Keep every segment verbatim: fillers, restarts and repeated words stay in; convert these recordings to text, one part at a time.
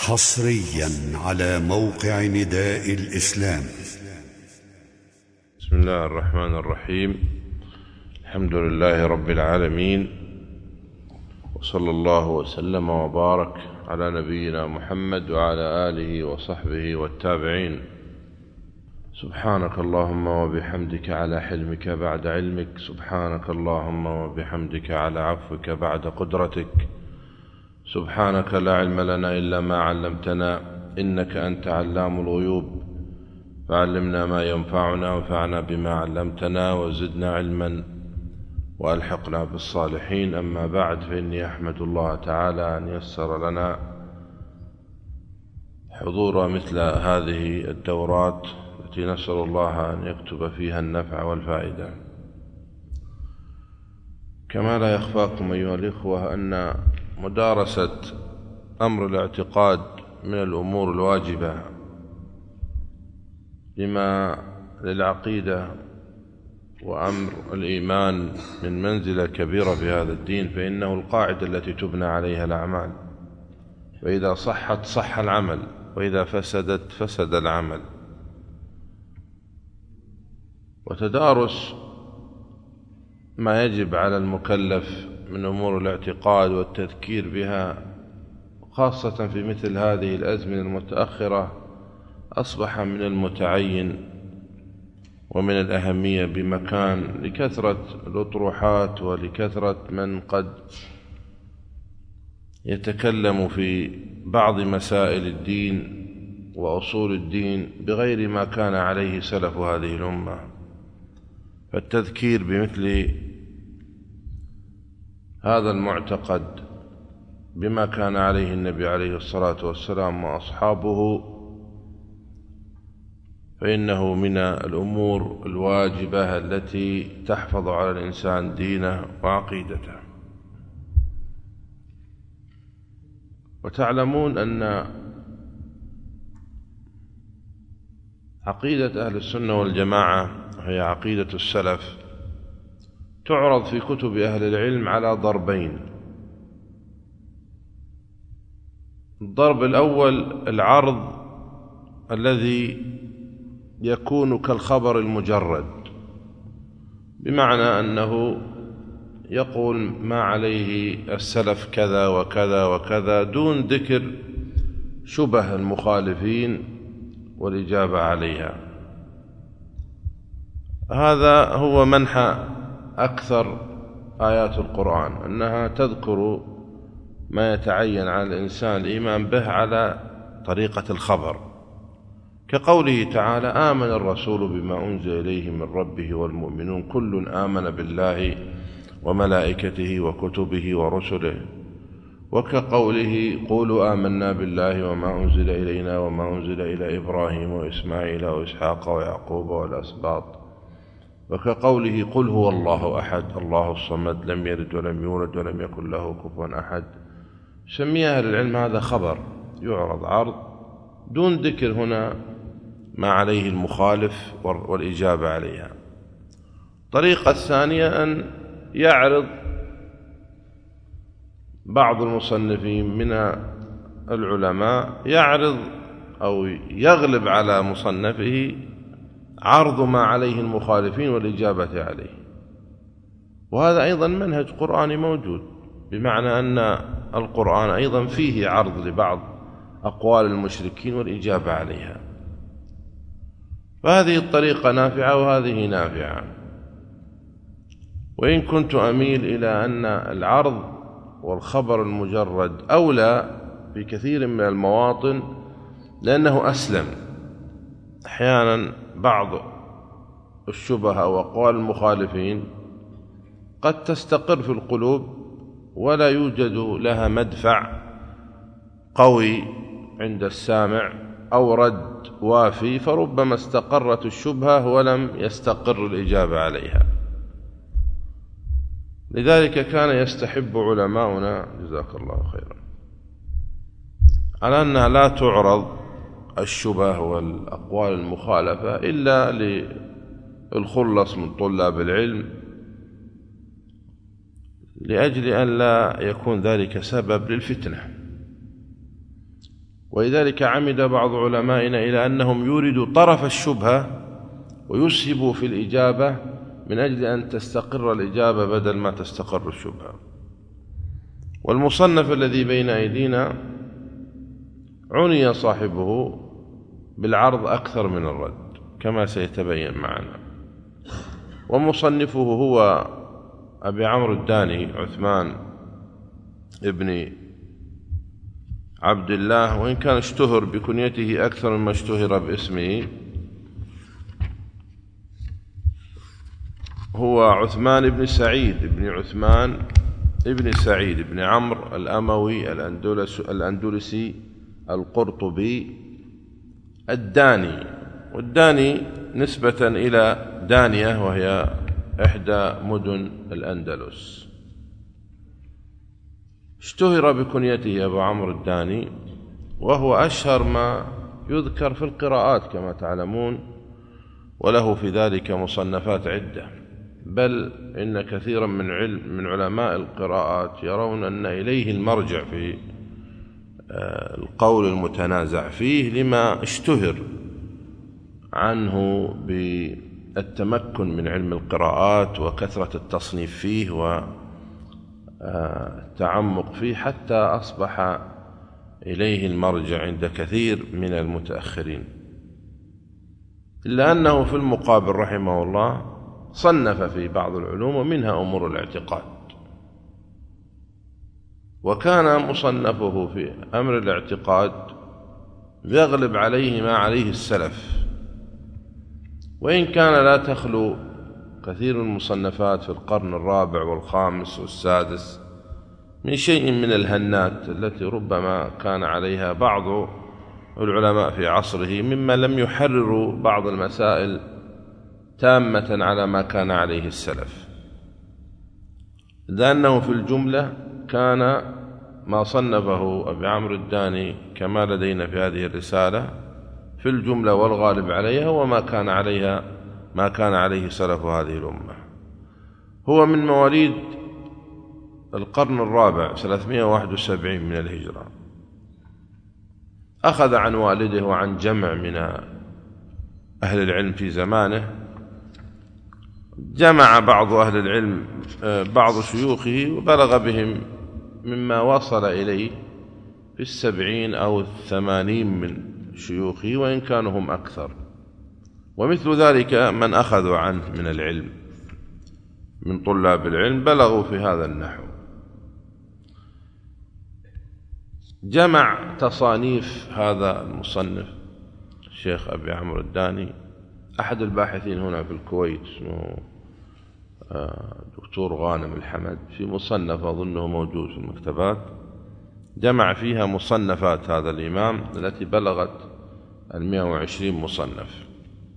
حصريا على موقع نداء الإسلام. بسم الله الرحمن الرحيم. الحمد لله رب العالمين، وصلى الله وسلم وبارك على نبينا محمد وعلى آله وصحبه والتابعين. سبحانك اللهم وبحمدك على حلمك بعد علمك، سبحانك اللهم وبحمدك على عفوك بعد قدرتك، سبحانك لا علم لنا إلا ما علمتنا إنك أنت علام الغيوب، فعلمنا ما ينفعنا وانفعنا بما علمتنا وزدنا علما وألحقنا بالصالحين. أما بعد، فإني أحمد الله تعالى أن يسر لنا حضور مثل هذه الدورات التي نسأل الله أن يكتب فيها النفع والفائدة. كما لا يخفاكم أيها الإخوة أن مدارسة أمر الاعتقاد من الأمور الواجبة لما للعقيدة وأمر الإيمان من منزلة كبيرة في هذا الدين، فإنه القاعدة التي تبنى عليها الأعمال، فإذا صحت صح العمل، وإذا فسدت فسد العمل. وتدارس ما يجب على المكلف من أمور الاعتقاد والتذكير بها، خاصة في مثل هذه الأزمنة المتأخرة، أصبح من المتعين ومن الأهمية بمكان، لكثرة الأطروحات ولكثرة من قد يتكلم في بعض مسائل الدين وأصول الدين بغير ما كان عليه سلف هذه الأمة. فالتذكير بمثل هذا المعتقد بما كان عليه النبي عليه الصلاة والسلام وأصحابه، فإنه من الأمور الواجبة التي تحفظ على الإنسان دينه وعقيدته. وتعلمون أن عقيدة أهل السنة والجماعة هي عقيدة السلف، تعرض في كتب أهل العلم على ضربين. الضرب الأول العرض الذي يكون كالخبر المجرد، بمعنى أنه يقول ما عليه السلف كذا وكذا وكذا، دون ذكر شبه المخالفين والإجابة عليها. هذا هو منحى أكثر آيات القرآن، أنها تذكر ما يتعين على الإنسان الإيمان به على طريقة الخبر، كقوله تعالى: آمن الرسول بما أنزل إليه من ربه والمؤمنون كل آمن بالله وملائكته وكتبه ورسله، وكقوله: قولوا آمنا بالله وما أنزل إلينا وما أنزل إلى إبراهيم وإسماعيل وإسحاق ويعقوب والأسباط، وكقوله: قل هو الله أحد الله الصمد لم يلد ولم يولد ولم يكن له كفوا أحد. سمي أهل العلم هذا خبر يعرض عرض دون ذكر هنا ما عليه المخالف والإجابة عليها. الطريقة الثانية أن يعرض بعض المصنفين من العلماء، يعرض أو يغلب على مصنفه عرض ما عليه المخالفين والإجابة عليه. وهذا أيضا منهج قرآني موجود، بمعنى أن القرآن أيضا فيه عرض لبعض أقوال المشركين والإجابة عليها. فهذه الطريقة نافعة وهذه نافعة، وإن كنت أميل إلى أن العرض والخبر المجرد أولى في كثير من المواطن، لأنه أسلم. أحيانا بعض الشبهة أو أقوال المخالفين قد تستقر في القلوب ولا يوجد لها مدفع قوي عند السامع أو رد وافي، فربما استقرت الشبهة ولم يستقر الإجابة عليها. لذلك كان يستحب علماؤنا جزاك الله خيرا على أنها لا تعرض الشبه والأقوال المخالفة إلا للخلص من طلاب العلم، لأجل أن لا يكون ذلك سبب للفتنة. ولذلك عمد بعض علمائنا إلى أنهم يوردوا طرف الشبهة ويسهبوا في الإجابة من أجل أن تستقر الإجابة بدل ما تستقر الشبهة. والمصنف الذي بين أيدينا عني صاحبه بالعرض أكثر من الرد كما سيتبين معنا. ومصنفه هو أبي عمرو الداني عثمان ابن عبد الله، وإن كان اشتهر بكنيته أكثر مما اشتهر باسمه. هو عثمان بن سعيد بن عثمان ابن سعيد بن عمرو الأموي الأندلسي القرطبي الداني. والداني نسبة إلى دانية وهي إحدى مدن الأندلس. اشتهر بكنيته أبو عمرو الداني، وهو أشهر ما يذكر في القراءات كما تعلمون، وله في ذلك مصنفات عدة، بل إن كثيرا من علم من علماء القراءات يرون أن إليه المرجع في القول المتنازع فيه، لما اشتهر عنه بالتمكن من علم القراءات وكثرة التصنيف فيه والتعمق فيه، حتى أصبح إليه المرجع عند كثير من المتأخرين. إلا أنه في المقابل رحمه الله صنف في بعض العلوم ومنها أمور الاعتقاد، وكان مصنفه في أمر الاعتقاد يغلب عليه ما عليه السلف، وإن كان لا تخلو كثير من المصنفات في القرن الرابع والخامس والسادس من شيء من الهنات التي ربما كان عليها بعض العلماء في عصره، مما لم يحرروا بعض المسائل تامة على ما كان عليه السلف. لأنه في الجملة كان ما صنفه أبي عمرو الداني كما لدينا في هذه الرسالة في الجملة والغالب عليها وما كان عليها ما كان عليه سلف هذه الأمة. هو من مواليد القرن الرابع ثلاثمائة وواحد وسبعين من الهجرة. أخذ عن والده وعن جمع من أهل العلم في زمانه. جمع بعض أهل العلم بعض شيوخه وبلغ بهم مما وصل إليه في السبعين أو الثمانين من شيوخه، وإن كانوا هم أكثر. ومثل ذلك من أخذوا عنه من العلم من طلاب العلم بلغوا في هذا النحو. جمع تصانيف هذا المصنف الشيخ أبي عمرو الداني أحد الباحثين هنا في الكويت اسمه دكتور غانم الحمد، في مصنف أظنه موجود في المكتبات، جمع فيها مصنفات هذا الإمام التي بلغت المئة وعشرين مصنف.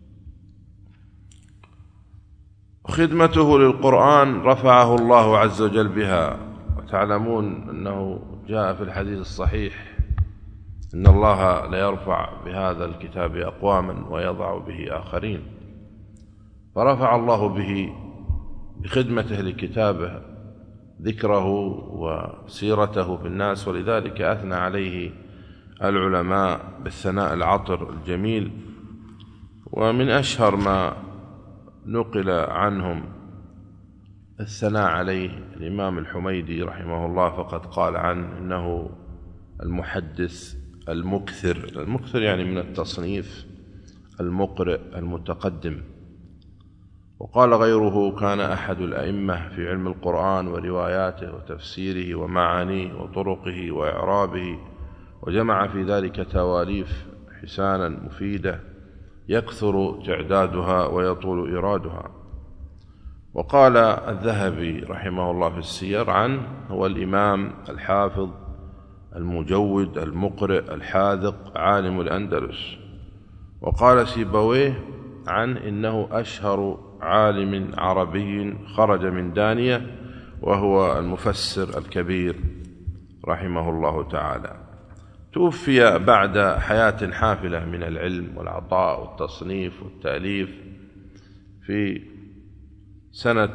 خدمته للقرآن رفعه الله عز وجل بها، وتعلمون أنه جاء في الحديث الصحيح إن الله لا يرفع بهذا الكتاب أقواما ويضع به آخرين، فرفع الله به بخدمته لكتابه ذكره وسيرته في الناس، ولذلك أثنى عليه العلماء بالثناء العطر الجميل. ومن أشهر ما نقل عنهم الثناء عليه الإمام الحميدي رحمه الله، فقد قال عنه إنه المحدث المكثر، المكثر يعني من التصنيف، المقرئ المتقدم. وقال غيره كان أحد الأئمة في علم القرآن ورواياته وتفسيره ومعانيه وطرقه وإعرابه، وجمع في ذلك تواليف حسانا مفيدة يكثر تعدادها ويطول إيرادها. وقال الذهبي رحمه الله في السير عنه هو الإمام الحافظ المجود المقرئ الحاذق عالم الأندلس. وقال سيبويه عن إنه أشهر عالم عربي خرج من دانية، وهو المفسر الكبير رحمه الله تعالى. توفي بعد حياة حافلة من العلم والعطاء والتصنيف والتأليف في سنة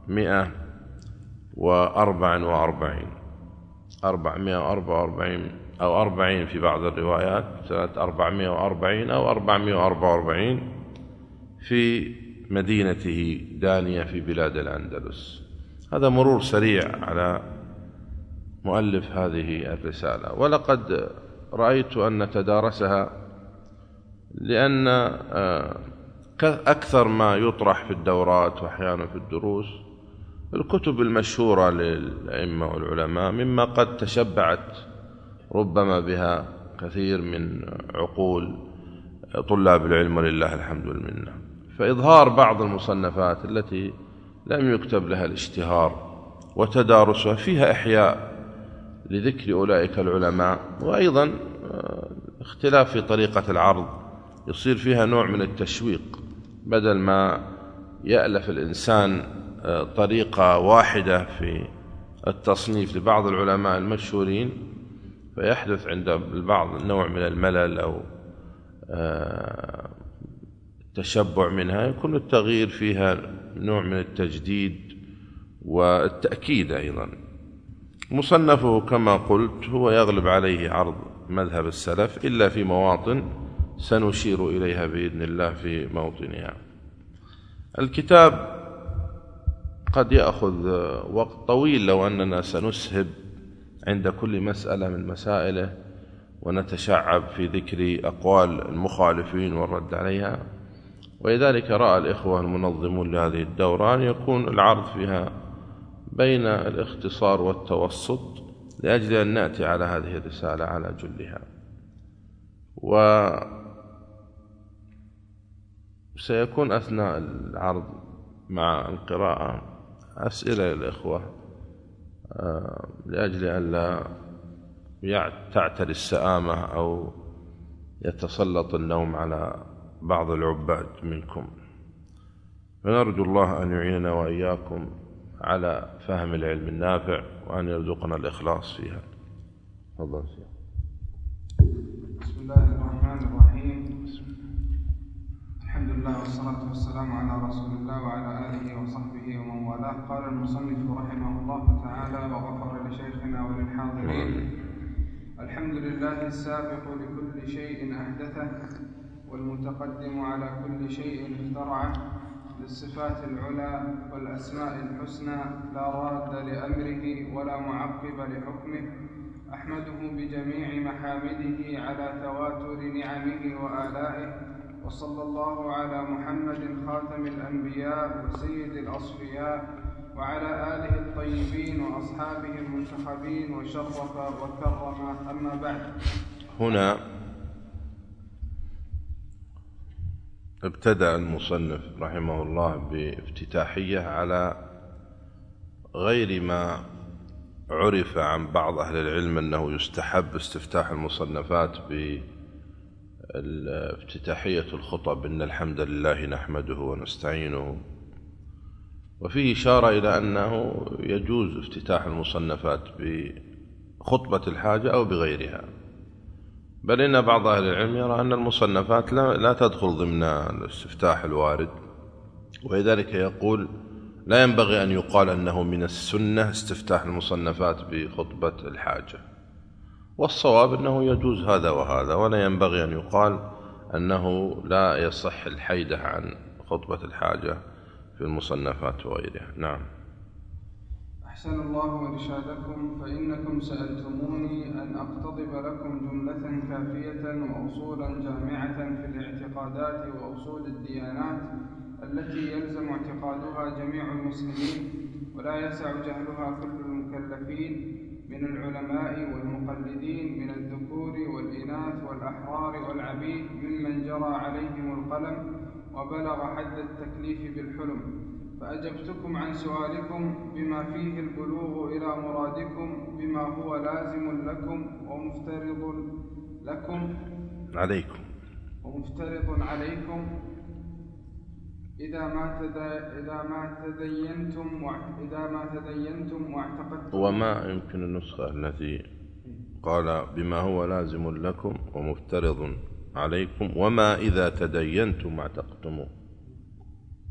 أربعمائة وأربعة وأربعين أربعمائة وأربعة وأربعين أو أربعين في بعض الروايات، سنة أربعمائة وأربعين أو أربعمائة وأربعة وأربعين في مدينته دانية في بلاد الأندلس. هذا مرور سريع على مؤلف هذه الرسالة، ولقد رأيت أن نتدارسها، لأن أكثر ما يطرح في الدورات وأحيانا في الدروس الكتب المشهورة للأئمة والعلماء، مما قد تشبعت ربما بها كثير من عقول طلاب العلم ولله الحمد والمنة. فإظهار بعض المصنفات التي لم يكتب لها الاشتهار وتدارسها فيها إحياء لذكر أولئك العلماء، وأيضا اختلاف في طريقة العرض يصير فيها نوع من التشويق، بدل ما يألف الإنسان طريقة واحدة في التصنيف لبعض العلماء المشهورين فيحدث عند البعض نوع من الملل أو التشبع منها، يكون التغيير فيها نوع من التجديد والتأكيد. أيضا مصنفه كما قلت هو يغلب عليه عرض مذهب السلف، إلا في مواطن سنشير إليها بإذن الله في موطنها. الكتاب قد يأخذ وقت طويل لو أننا سنسهب عند كل مسألة من مسائله ونتشعب في ذكر أقوال المخالفين والرد عليها، ولذلك رأى الإخوة المنظمون لهذه الدورة أن يكون العرض فيها بين الاختصار والتوسط، لأجل أن نأتي على هذه الرسالة على جلها. وسيكون أثناء العرض مع القراءة أسئلة للإخوة لأجل أن لا تعتري السآمة أو يتسلط النوم على بعض العباد منكم. فنرجو الله أن يعيننا وإياكم على فهم العلم النافع، وأن يرزقنا الإخلاص فيها. تفضل. بسم الله الرحمن الرحيم. الحمد لله والصلاة والسلام على رسول الله وعلى آله وصحبه ومن والاه. قال المصنف رحمه الله تعالى وغفر لشيخنا وللحاضرين: الحمد لله السابق لكل شيء أحدثه والمتقدم على كل شيء اخترعه، للصفات العلى والأسماء الحسنى، لا راد لأمره ولا معقب لحكمه، أحمده بجميع محامده على تواتر نعمه وآلائه، وصلى الله على محمد خاتم الأنبياء وسيد الأصفياء وعلى آله الطيبين وأصحابه المنتخبين وشرف وكرم. أما بعد. هنا ابتدأ المصنف رحمه الله بافتتاحية على غير ما عرف عن بعض أهل العلم أنه يستحب استفتاح المصنفات بافتتاحية الخطب: إن الحمد لله نحمده ونستعينه. وفيه إشارة إلى أنه يجوز افتتاح المصنفات بخطبة الحاجة أو بغيرها، بل إن بعض أهل العلم يرى أن المصنفات لا, لا تدخل ضمن الاستفتاح الوارد، ولذلك يقول لا ينبغي أن يقال أنه من السنة استفتاح المصنفات بخطبة الحاجة، والصواب أنه يجوز هذا وهذا، ولا ينبغي أن يقال أنه لا يصح الحيدة عن خطبة الحاجة في المصنفات وغيرها. نعم. أحسن الله إرشادكم، فإنكم سألتموني أن أقتضب لكم جملة كافية وأصولا جامعة في الاعتقادات وأصول الديانات التي يلزم اعتقادها جميع المسلمين، ولا يسع جهلها كل المكلفين من العلماء والمقلدين، من الذكور والإناث والأحرار والعبيد، ممن جرى عليهم القلم وبلغ حد التكليف بالحلم. فأجبتكم عن سؤالكم بما فيه البلوغ إلى مرادكم، بما هو لازم لكم ومفترض لكم عليكم ومفترض عليكم إذا ما إذا ما تدينتم إذا ما تدينتم واعتقدتم. وما يمكن النسخة التي قال بما هو لازم لكم ومفترض عليكم وما إذا تدينتم واعتقدتم.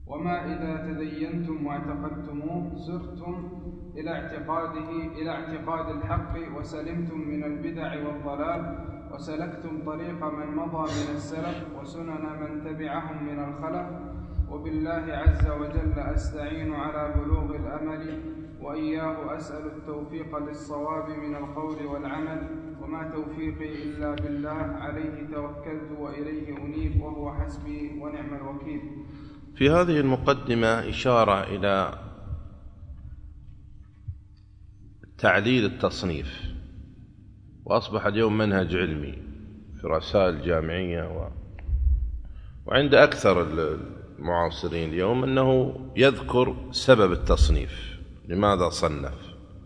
وما إذا تدينتم واعتقدتموه صرتم إلى اعتقاده إلى اعتقاد الحق وسلمتم من البدع والضلال وسلكتم طريق من مضى من السلف وسنن من تبعهم من الخلف. وبالله عز وجل أستعين على بلوغ الأمل وإياه أسأل التوفيق للصواب من القول والعمل وما توفيقي إلا بالله عليه توكلت وإليه أنيب وهو حسبي ونعم الوكيل. في هذه المقدمة إشارة إلى تعليل التصنيف، وأصبح اليوم منهج علمي في رسائل جامعية و... وعند أكثر المعاصرين اليوم أنه يذكر سبب التصنيف، لماذا صنف،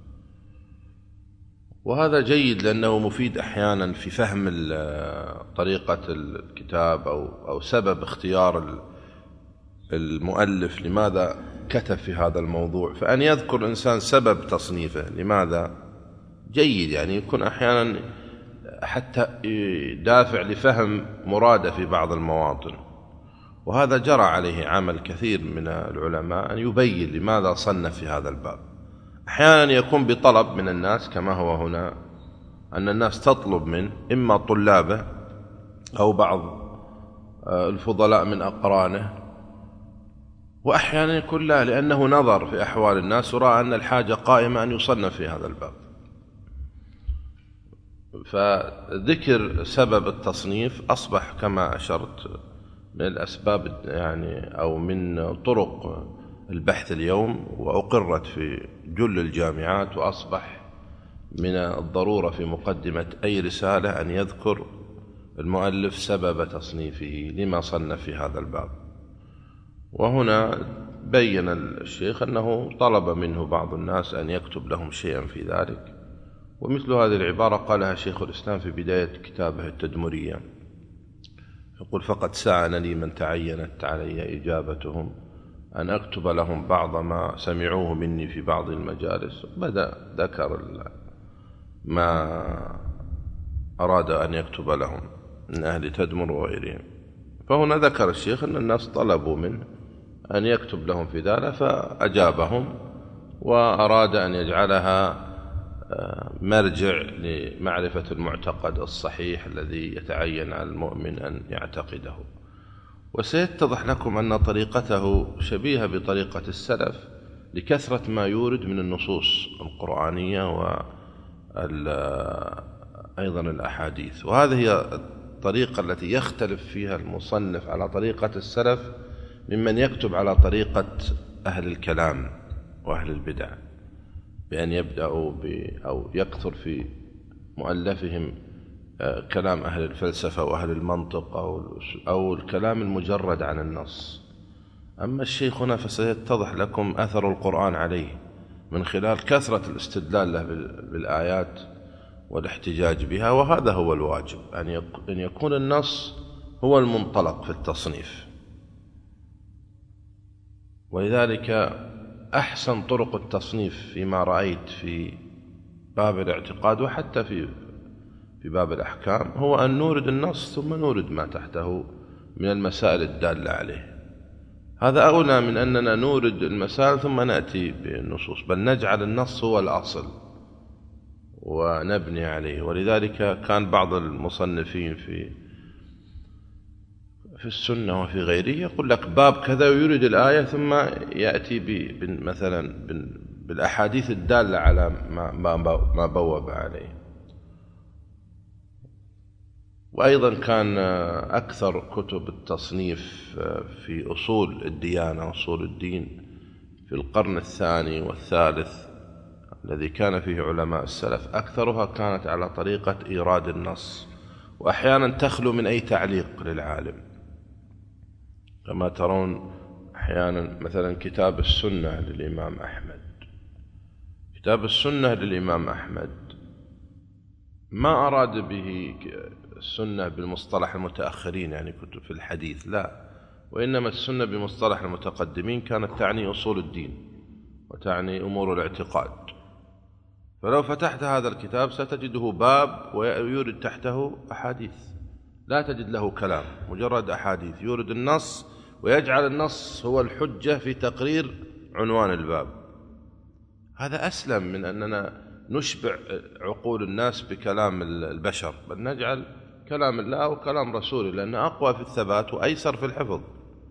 وهذا جيد لأنه مفيد أحيانا في فهم طريقة الكتاب أو, أو سبب اختيار المؤلف لماذا كتب في هذا الموضوع. فأن يذكر الإنسان سبب تصنيفه لماذا جيد، يعني يكون أحيانا حتى دافع لفهم مراده في بعض المواطن، وهذا جرى عليه عمل كثير من العلماء أن يبين لماذا صنف في هذا الباب. أحيانا يكون بطلب من الناس كما هو هنا، أن الناس تطلب منه إما طلابه أو بعض الفضلاء من أقرانه، وأحيانا يكون لا، لأنه نظر في أحوال الناس ورأى أن الحاجة قائمة أن يصنف في هذا الباب. فذكر سبب التصنيف أصبح كما أشرت من الأسباب يعني أو من طرق البحث اليوم، وأقرت في جل الجامعات، وأصبح من الضرورة في مقدمة أي رسالة أن يذكر المؤلف سبب تصنيفه لما صنف في هذا الباب. وهنا بين الشيخ أنه طلب منه بعض الناس أن يكتب لهم شيئا في ذلك، ومثل هذه العبارة قالها شيخ الإسلام في بداية كتابه التدمرية، يقول: فقد ساعن لي من تعينت علي إجابتهم أن أكتب لهم بعض ما سمعوه مني في بعض المجالس. بدأ ذكر ما أراد أن يكتب لهم من أهل تدمر وغيرهم. فهنا ذكر الشيخ أن الناس طلبوا منه أن يكتب لهم في ذلك، فأجابهم وأراد أن يجعلها مرجع لمعرفة المعتقد الصحيح الذي يتعين على المؤمن أن يعتقده. وسيتضح لكم أن طريقته شبيهة بطريقة السلف لكثرة ما يورد من النصوص القرآنية وأيضا الأحاديث، وهذه هي الطريقة التي يختلف فيها المصنف على طريقة السلف ممن يكتب على طريقة أهل الكلام وأهل البدع، بأن يبدأوا أو يكثر في مؤلفهم كلام أهل الفلسفة وأهل المنطق أو, أو الكلام المجرد عن النص. أما الشيخ هنا فسيتضح لكم أثر القرآن عليه من خلال كثرة الاستدلال له بالآيات والاحتجاج بها، وهذا هو الواجب، أن يكون النص هو المنطلق في التصنيف. ولذلك أحسن طرق التصنيف فيما رأيت في باب الاعتقاد وحتى في في باب الأحكام هو أن نورد النص ثم نورد ما تحته من المسائل الدالة عليه. هذا أولى من أننا نورد المسائل ثم نأتي بالنصوص، بل نجعل النص هو الأصل ونبني عليه. ولذلك كان بعض المصنفين في في السنة وفي غيره يقول لك باب كذا ويريد الآية ثم يأتي مثلا بالأحاديث الدالة على ما ما بوب عليه. وأيضا كان أكثر كتب التصنيف في أصول الديانة أصول الدين في القرن الثاني والثالث الذي كان فيه علماء السلف أكثرها كانت على طريقة إيراد النص، وأحيانا تخلو من أي تعليق للعالم، كما ترون أحيانا مثلا كتاب السنة للإمام أحمد. كتاب السنة للإمام أحمد ما أراد به السنة بالمصطلح المتأخرين يعني كتب في الحديث، لا، وإنما السنة بمصطلح المتقدمين كانت تعني أصول الدين وتعني أمور الاعتقاد. فلو فتحت هذا الكتاب ستجده باب ويورد تحته أحاديث، لا تجد له كلام، مجرد أحاديث، يورد النص ويجعل النص هو الحجة في تقرير عنوان الباب. هذا أسلم من أننا نشبع عقول الناس بكلام البشر، بل نجعل كلام الله وكلام رسوله، لأنه أقوى في الثبات وأيسر في الحفظ.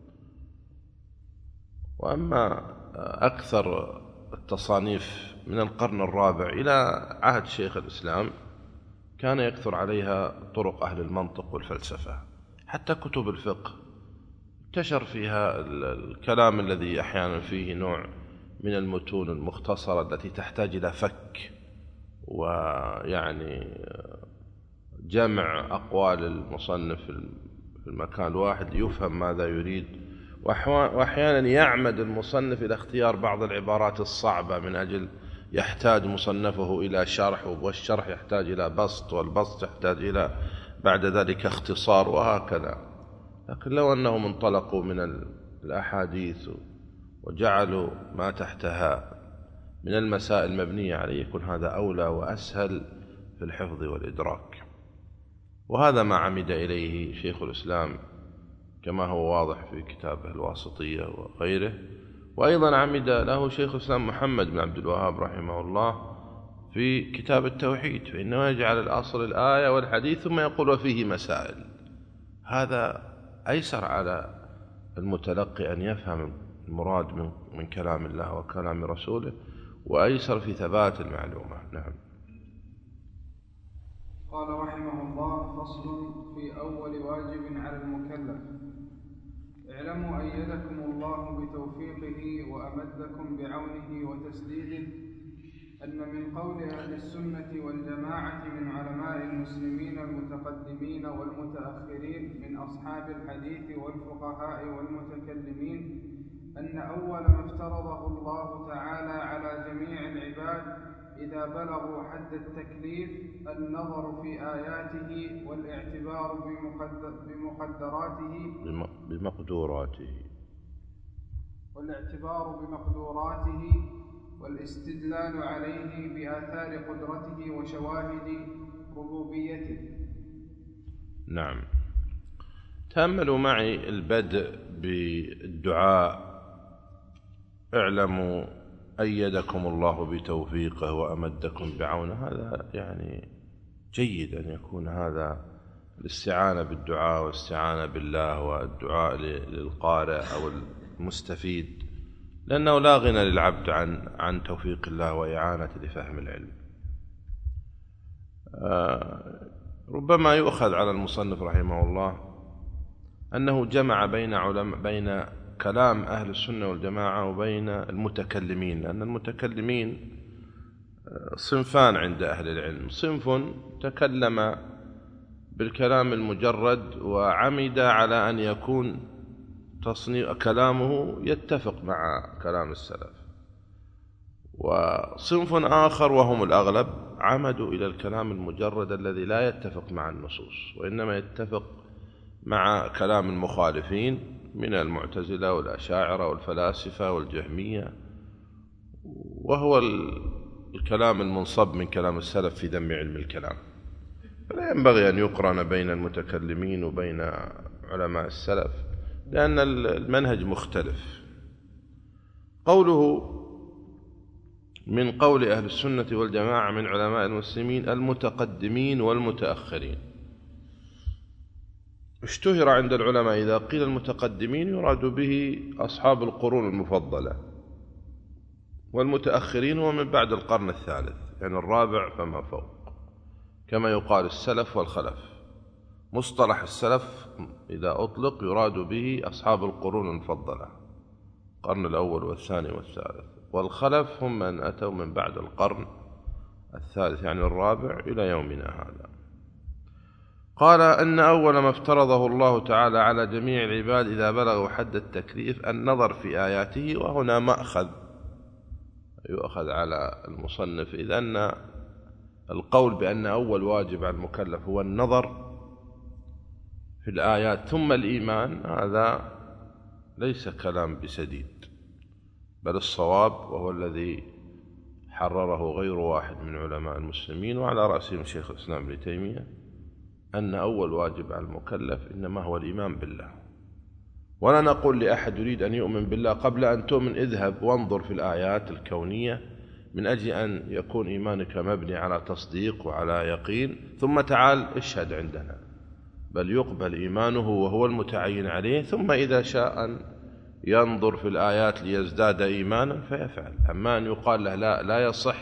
وأما أكثر التصانيف من القرن الرابع إلى عهد شيخ الإسلام كان يكثر عليها طرق أهل المنطق والفلسفة، حتى كتب الفقه انتشر فيها الكلام الذي أحيانا فيه نوع من المتون المختصرة التي تحتاج إلى فك ويعني جمع أقوال المصنف في المكان الواحد ليفهم ماذا يريد. وأحيانا يعمد المصنف إلى اختيار بعض العبارات الصعبة من أجل يحتاج مصنفه إلى شرح، والشرح يحتاج إلى بسط، والبسط يحتاج إلى بعد ذلك اختصار، وهكذا. لكن لو أنهم انطلقوا من الأحاديث وجعلوا ما تحتها من المسائل المبنية عليه يكون هذا أولى وأسهل في الحفظ والإدراك. وهذا ما عمد إليه شيخ الإسلام كما هو واضح في كتابه الواسطية وغيره. وأيضا عمد له شيخ الإسلام محمد بن عبد الوهاب رحمه الله في كتاب التوحيد، فإنه يجعل الأصل الآية والحديث ثم يقول وفيه مسائل. هذا أيسر على المتلقي أن يفهم المراد من, من كلام الله وكلام رسوله، وأيسر في ثبات المعلومة. نعم. قال رحمه الله: فصل في أول واجب على المكلف. اعلموا أيدكم الله بتوفيقه وأمدكم بعونه وتسديده أن من قول أهل السنة والجماعة من علماء المسلمين المتقدمين والمتأخرين من أصحاب الحديث والفقهاء والمتكلمين أن أول ما افترضه الله تعالى على جميع العباد إذا بلغوا حد التكليف النظر في آياته والاعتبار بمقدراته بمقدوراته والاعتبار بمقدوراته والاستدلال عليه بآثار قدرته وشواهد ربوبيته. نعم. تأملوا معي البدء بالدعاء: اعلموا أيدكم الله بتوفيقه وأمدكم بعونه. هذا يعني جيد أن يكون هذا الاستعانة بالدعاء والاستعانة بالله والدعاء للقارئ أو المستفيد، لأنه لا غنى للعبد عن عن توفيق الله وإعانته لفهم العلم. آه ربما يؤخذ على المصنف رحمه الله أنه جمع بين علماء بين كلام أهل السنة والجماعة وبين المتكلمين، لأن المتكلمين صنفان عند أهل العلم: صنف تكلم بالكلام المجرد وعمد على أن يكون تصنيف كلامه يتفق مع كلام السلف، وصنف آخر وهم الأغلب عمدوا إلى الكلام المجرد الذي لا يتفق مع النصوص وإنما يتفق مع كلام المخالفين من المعتزلة والأشاعرة والفلاسفة والجهمية، وهو الكلام المنصب من كلام السلف في ذم علم الكلام. فلا ينبغي أن يقرن بين المتكلمين وبين علماء السلف، لأن المنهج مختلف. قوله من قول أهل السنة والجماعة من علماء المسلمين المتقدمين والمتأخرين، اشتهر عند العلماء إذا قيل المتقدمين يراد به أصحاب القرون المفضلة، والمتأخرين هو من بعد القرن الثالث يعني الرابع فما فوق، كما يقال السلف والخلف. مصطلح السلف إذا أطلق يراد به أصحاب القرون المفضلة، القرن الأول والثاني والثالث، والخلف هم من أتوا من بعد القرن الثالث يعني الرابع إلى يومنا هذا. قال أن أول ما افترضه الله تعالى على جميع العباد إذا بلغوا حد التكليف النظر في آياته، وهنا مأخذ يؤخذ على المصنف، إذ أن القول بأن أول واجب على المكلف هو النظر في الآيات ثم الإيمان هذا ليس كلام بسديد، بل الصواب وهو الذي حرره غير واحد من علماء المسلمين وعلى رأسهم شيخ الإسلام ابن تيمية، أن أول واجب على المكلف إنما هو الإيمان بالله، ولا نقول لأحد يريد أن يؤمن بالله قبل أن تؤمن اذهب وانظر في الآيات الكونية من أجل أن يكون إيمانك مبني على تصديق وعلى يقين ثم تعال اشهد عندنا، بل يقبل إيمانه وهو المتعين عليه، ثم إذا شاء أن ينظر في الآيات ليزداد إيمانا فيفعل. أما أن يقال له لا لا يصح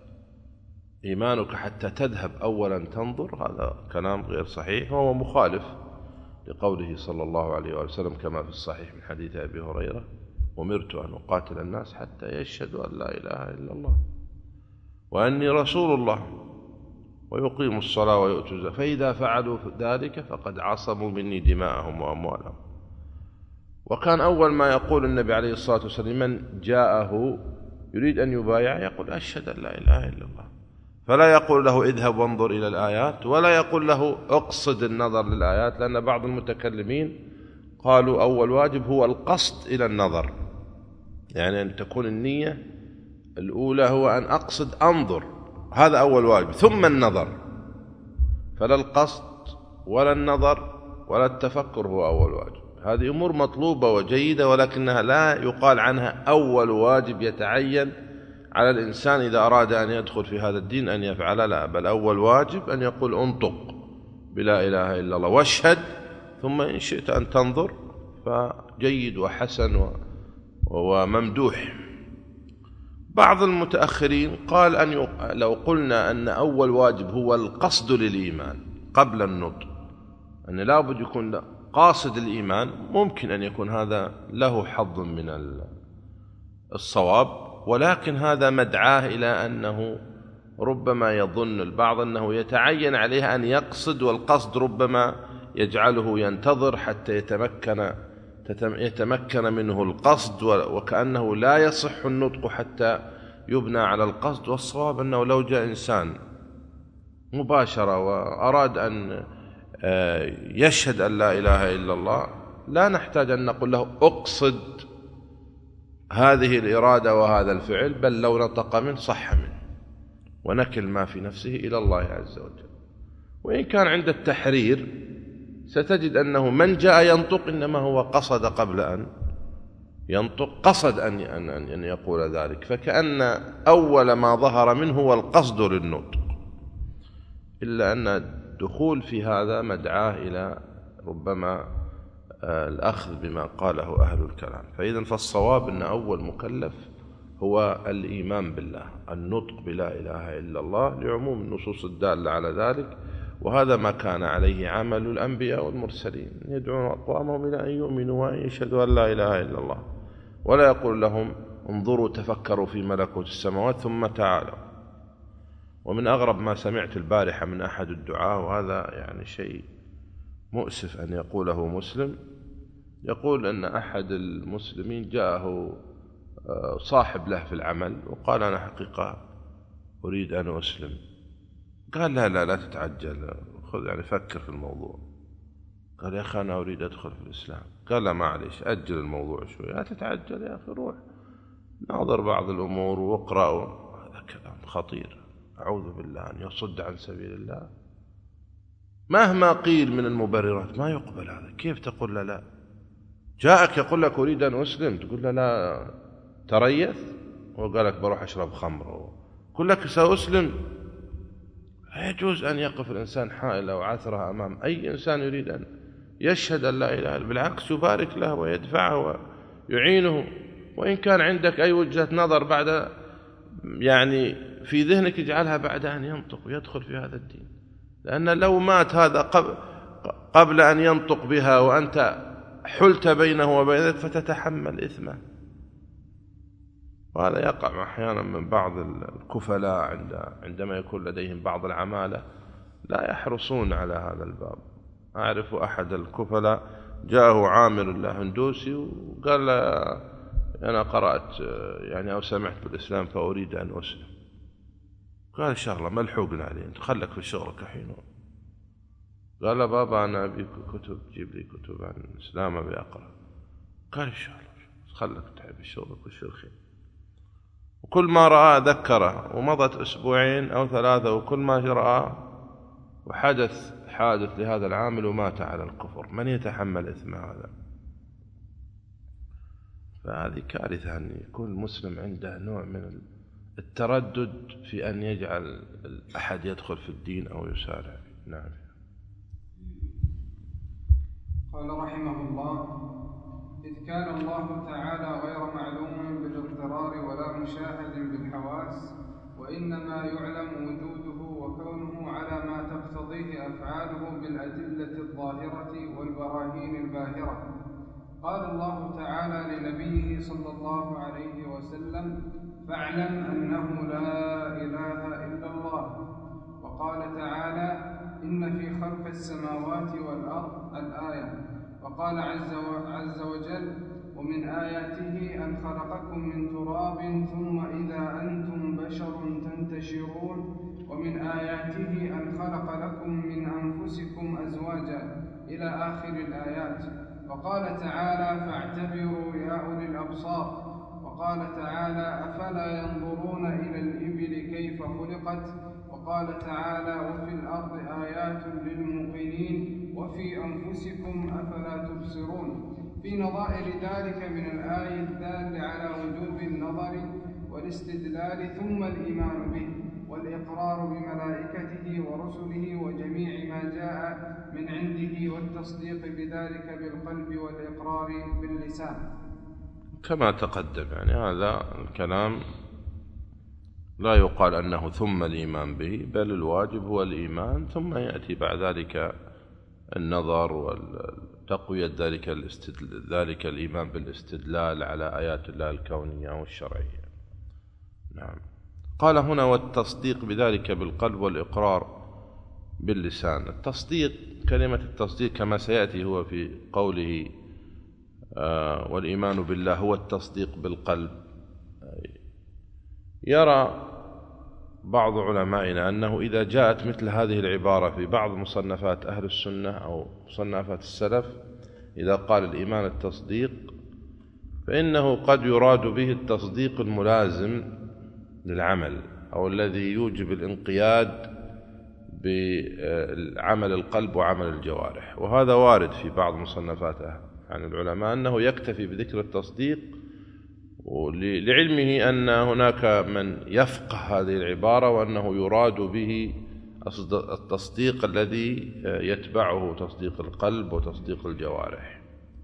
إيمانك حتى تذهب أولا تنظر، هذا كلام غير صحيح وهو مخالف لقوله صلى الله عليه وسلم كما في الصحيح من حديث أبي هريرة: أمرت أن أقاتل الناس حتى يشهدوا أن لا إله إلا الله وأني رسول الله ويقيموا الصلاة ويؤتوا الزكاة، فإذا فعلوا ذلك فقد عصموا مني دماءهم وأموالهم. وكان أول ما يقول النبي عليه الصلاة والسلام من جاءه يريد أن يبايع يقول أشهد أن لا إله إلا الله، فلا يقول له اذهب وانظر إلى الآيات، ولا يقول له اقصد النظر للآيات، لأن بعض المتكلمين قالوا أول واجب هو القصد إلى النظر، يعني أن تكون النية الأولى هو أن أقصد أنظر، هذا أول واجب، ثم النظر، فلا القصد ولا النظر ولا التفكر هو أول واجب. هذه أمور مطلوبة وجيدة، ولكنها لا يقال عنها أول واجب يتعين على الإنسان إذا أراد أن يدخل في هذا الدين أن يفعل، لا، بل أول واجب أن يقول انطق بلا إله إلا الله واشهد، ثم إن شئت أن تنظر فجيد وحسن وممدوح. بعض المتأخرين قال أن يق... لو قلنا أن أول واجب هو القصد للإيمان قبل النطق، أن لا بد يكون قاصد الإيمان، ممكن أن يكون هذا له حظ من الصواب، ولكن هذا مدعاه إلى أنه ربما يظن البعض أنه يتعين عليه أن يقصد، والقصد ربما يجعله ينتظر حتى يتمكن يتمكن منه القصد، وكأنه لا يصح النطق حتى يبنى على القصد. والصواب أنه لو جاء إنسان مباشرة وأراد أن يشهد أن لا إله إلا الله لا نحتاج أن نقول له أقصد هذه الإرادة وهذا الفعل، بل لو نطق منه صح منه، ونكل ما في نفسه إلى الله عز وجل. وإن كان عند التحرير ستجد أنه من جاء ينطق إنما هو قصد قبل أن ينطق، قصد أن أن يقول ذلك، فكأن أول ما ظهر منه هو القصد للنطق، إلا أن الدخول في هذا مدعاه إلى ربما الأخذ بما قاله أهل الكلام. فإذا فالصواب أن أول مكلف هو الإيمان بالله، النطق بلا إله إلا الله، لعموم النصوص الدالة على ذلك، وهذا ما كان عليه عمل الأنبياء والمرسلين، يدعون أقوامهم إلى أن يؤمنوا وأن يشهدوا أن لا إله إلا الله، ولا يقول لهم انظروا تفكروا في ملكوت السماوات ثم تعالوا. ومن أغرب ما سمعت البارحة من أحد الدعاة، وهذا يعني شيء مؤسف أن يقوله مسلم، يقول أن أحد المسلمين جاءه صاحب له في العمل وقال أنا حقيقة أريد أن أسلم. قال لا لا لا تتعجل، خذ يعني فكر في الموضوع. قال يا أخي أنا أريد أدخل في الإسلام. قال لا معليش أجل الموضوع شوي، لا تتعجل يا أخي، روح ناظر بعض الأمور واقرأ. هذا كلام خطير، أعوذ بالله أن يصد عن سبيل الله. مهما قيل من المبررات ما يقبل هذا. كيف تقول له لا؟ جاءك يقول لك أريد أن أسلم، تقول له لا تريث، وقال لك بروح أشرب خمر، يقول لك سأسلم. يجوز أن يقف الإنسان حائلة وعثرة أمام أي إنسان يريد أن يشهد أن لا إله إلا، بالعكس يبارك له ويدفعه ويعينه. وإن كان عندك أي وجهة نظر بعد يعني في ذهنك اجعلها بعد أن ينطق ويدخل في هذا الدين، لأن لو مات هذا قبل أن ينطق بها وأنت حلت بينه وبينك فتتحمل إثمه. وهذا يقع أحيانا من بعض الكفلاء عندما يكون لديهم بعض العمالة لا يحرصون على هذا الباب. أعرف أحد الكفلاء جاءه عامر الهندوسي وقال له أنا قرأت يعني أو سمعت بالإسلام فأريد أن أسلم. قال إن شاء الله ملحوقنا عليه، أنت خلك في شغلك حين. قال له بابا أنا أبي كتب، جيب لي كتب عن الإسلام أبي أقرأ. قال إن شاء الله خلك تحب شغلك وشير خير. وكل ما رأى ذكره، ومضت أسبوعين أو ثلاثة، وكل ما رأى وحدث حادث لهذا العامل ومات على الكفر، من يتحمل إثم هذا؟ فهذه كارثة أن يكون المسلم عنده نوع من التردد في أن يجعل أحد يدخل في الدين أو يسارع. نعم. قال رحمه الله: إذ كان الله تعالى غير معلوم بالاضطرار ولا مشاهد بالحواس، وإنما يعلم وجوده وكونه على ما تقتضيه أفعاله بالأدلة الظاهرة والبراهين الباهرة. قال الله تعالى لنبيه صلى الله عليه وسلم: فاعلم أنه لا إله إلا الله. وقال تعالى: إن في خلق السماوات والأرض الآية. وقال عز وجل: ومن آياته أن خلقكم من تراب ثم إذا أنتم بشر تنتشرون ومن آياته أن خلق لكم من أنفسكم أزواجا إلى آخر الآيات. وقال تعالى: فاعتبروا يا أولي الأبصار. وقال تعالى: أفلا ينظرون إلى الإبل كيف خلقت. وقال تعالى: وفي الأرض آيات للموقنين وفي أنفسكم أفلا تبصرون. في نظائر ذلك من الآية الدالة على وجوب النظر والاستدلال ثم الإيمان به والإقرار بملائكته ورسله وجميع ما جاء من عنده والتصديق بذلك بالقلب والإقرار باللسان. كما تقدم، يعني هذا الكلام لا يقال أنه ثم الإيمان به، بل الواجب هو الإيمان ثم يأتي بعد ذلك النظر وتقوية ذلك ذلك الإيمان بالاستدلال على آيات الله الكونية والشرعية. نعم. قال هنا: والتصديق بذلك بالقلب والإقرار باللسان. التصديق، كلمة التصديق كما سيأتي هو في قوله آه والإيمان بالله هو التصديق بالقلب. يرى بعض علمائنا أنه إذا جاءت مثل هذه العبارة في بعض مصنفات أهل السنة أو مصنفات السلف، إذا قال الإيمان التصديق، فإنه قد يراد به التصديق الملازم للعمل أو الذي يوجب الانقياد بعمل القلب وعمل الجوارح. وهذا وارد في بعض مصنفات عن العلماء أنه يكتفي بذكر التصديق، لعلمه أن هناك من يفقه هذه العبارة وأنه يراد به التصديق الذي يتبعه تصديق القلب وتصديق الجوارح.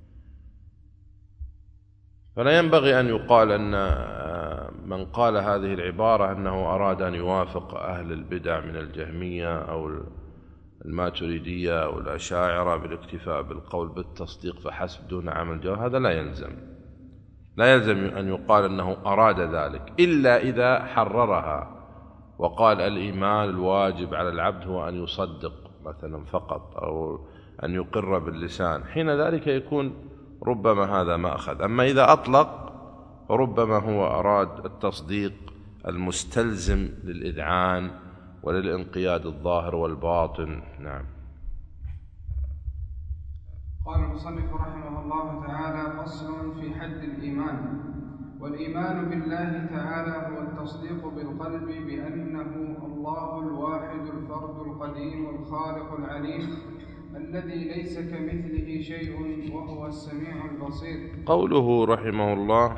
فلا ينبغي أن يقال أن من قال هذه العبارة أنه أراد أن يوافق أهل البدع من الجهمية أو الماتريدية أو الأشاعرة بالاكتفاء بالقول بالتصديق فحسب دون عمل جوارح. هذا لا يلزم لا يلزم أن يقال أنه أراد ذلك، إلا إذا حررها وقال الإيمان الواجب على العبد هو أن يصدق مثلا فقط أو أن يقر باللسان، حين ذلك يكون ربما هذا ما أخذ. أما إذا أطلق ربما هو أراد التصديق المستلزم للإذعان وللانقياد الظاهر والباطن. نعم. قال المصنف رحمه الله تعالى: فصل في حد الإيمان. والإيمان بالله تعالى هو التصديق بالقلب بأنه الله الواحد الفرد القديم الخالق العليم الذي ليس كمثله شيء وهو السميع البصير. قوله رحمه الله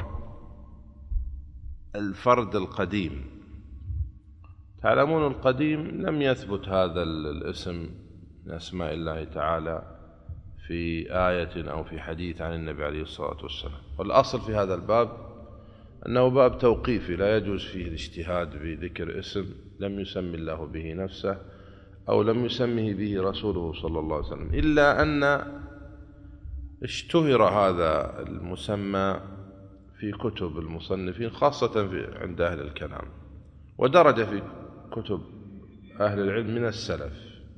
الفرد القديم، تعلمون القديم لم يثبت هذا الاسم من أسماء الله تعالى في آية أو في حديث عن النبي عليه الصلاة والسلام. والأصل في هذا الباب أنه باب توقيفي لا يجوز فيه الاجتهاد بذكر اسم لم يسمي الله به نفسه أو لم يسمه به رسوله صلى الله عليه وسلم، إلا أن اشتهر هذا المسمى في كتب المصنفين خاصة في عند أهل الكلام، ودرج في كتب أهل العلم من السلف،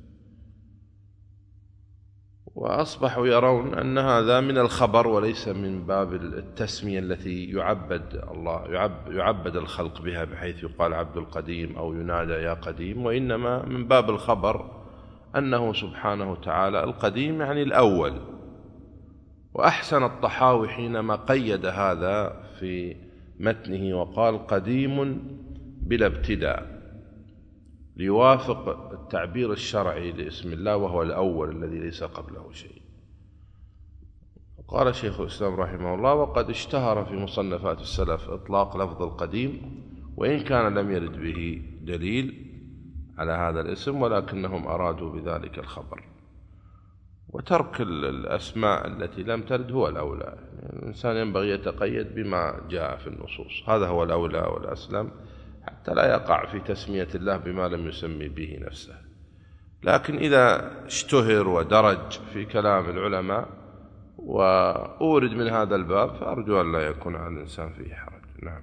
وأصبحوا يرون أن هذا من الخبر وليس من باب التسمية التي يعبد الله يعب يعبد الخلق بها بحيث يقال عبد القديم أو ينادى يا قديم، وإنما من باب الخبر أنه سبحانه وتعالى القديم يعني الأول. وأحسن الطحاوي حينما قيد هذا في متنه وقال قديم بلا ابتداء، ليوافق التعبير الشرعي لاسم الله وهو الأول الذي ليس قبله شيء. وقال شيخ الإسلام رحمه الله: وقد اشتهر في مصنفات السلف إطلاق لفظ القديم وإن كان لم يرد به دليل على هذا الاسم، ولكنهم أرادوا بذلك الخبر. وترك الأسماء التي لم ترد هو الأولى، يعني الإنسان ينبغي يتقيد بما جاء في النصوص، هذا هو الأولى والأسلم، حتى لا يقع في تسمية الله بما لم يسمي به نفسه. لكن إذا اشتهر ودرج في كلام العلماء وأورد من هذا الباب فأرجو أن لا يكون على الإنسان فيه حرج. نعم.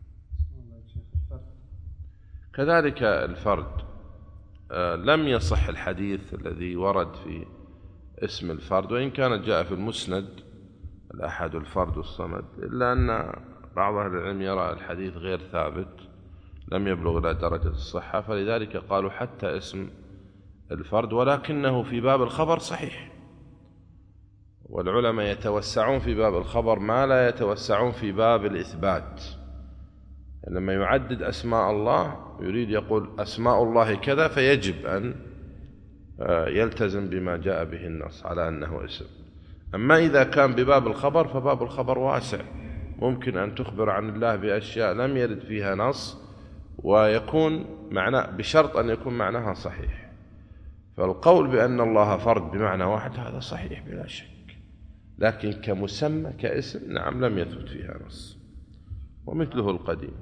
كذلك الفرد، لم يصح الحديث الذي ورد في اسم الفرد، وإن كان جاء في المسند الأحد الفرد الصمد، إلا أن بعض أهل العلم يرى الحديث غير ثابت، لم يبلغ إلى درجة الصحة، فلذلك قالوا حتى اسم الفرد، ولكنه في باب الخبر صحيح. والعلماء يتوسعون في باب الخبر ما لا يتوسعون في باب الإثبات. لما يعدد أسماء الله يريد يقول أسماء الله كذا، فيجب أن يلتزم بما جاء به النص على أنه اسم. أما إذا كان بباب الخبر فباب الخبر واسع، ممكن أن تخبر عن الله بأشياء لم يرد فيها نص ويكون معنى بشرط أن يكون معناها صحيح. فالقول بأن الله فرد بمعنى واحد هذا صحيح بلا شك، لكن كمسمى كاسم نعم لم يثبت فيها نص، ومثله القديم.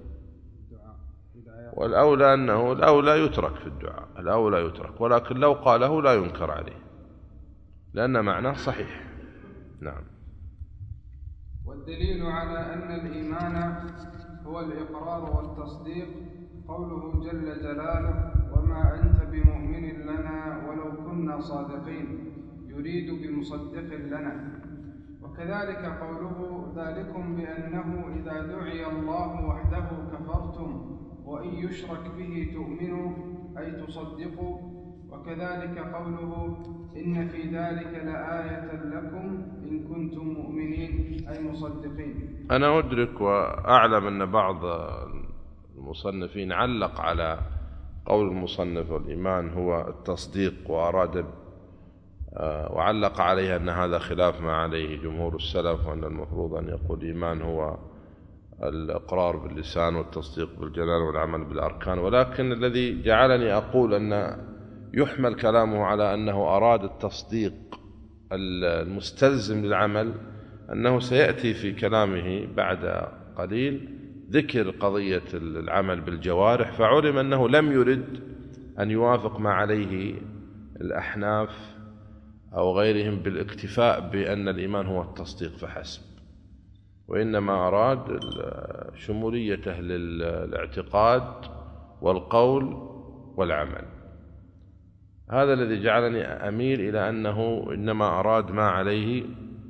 والأولى أنه الأولى يترك في الدعاء، الأولى يترك، ولكن لو قاله لا ينكر عليه لأن معناه صحيح. نعم. والدليل على أن الإيمان هو الإقرار والتصديق قوله جل جلاله: وما أنت بمؤمن لنا ولو كنا صادقين، يريد بمصدق لنا. وكذلك قوله: ذلكم بأنه إذا دعي الله وحده كفرتم وإن يشرك به تؤمنوا أي تصدقوا. وكذلك قوله: إن في ذلك لآية لكم إن كنتم مؤمنين أي مصدقين. أنا أدرك وأعلم أن بعض المصنفين علق على قول المصنف والإيمان هو التصديق، وأراد وعلق عليها أن هذا خلاف ما عليه جمهور السلف، وأن المفروض أن يقول الإيمان هو الإقرار باللسان والتصديق بالجنان والعمل بالأركان. ولكن الذي جعلني أقول أن يحمل كلامه على أنه أراد التصديق المستلزم للعمل أنه سيأتي في كلامه بعد قليل ذكر قضية العمل بالجوارح، فعلم أنه لم يرد أن يوافق ما عليه الأحناف أو غيرهم بالاكتفاء بأن الإيمان هو التصديق فحسب، وإنما أراد شموليته للاعتقاد والقول والعمل. هذا الذي جعلني أميل إلى أنه إنما أراد ما عليه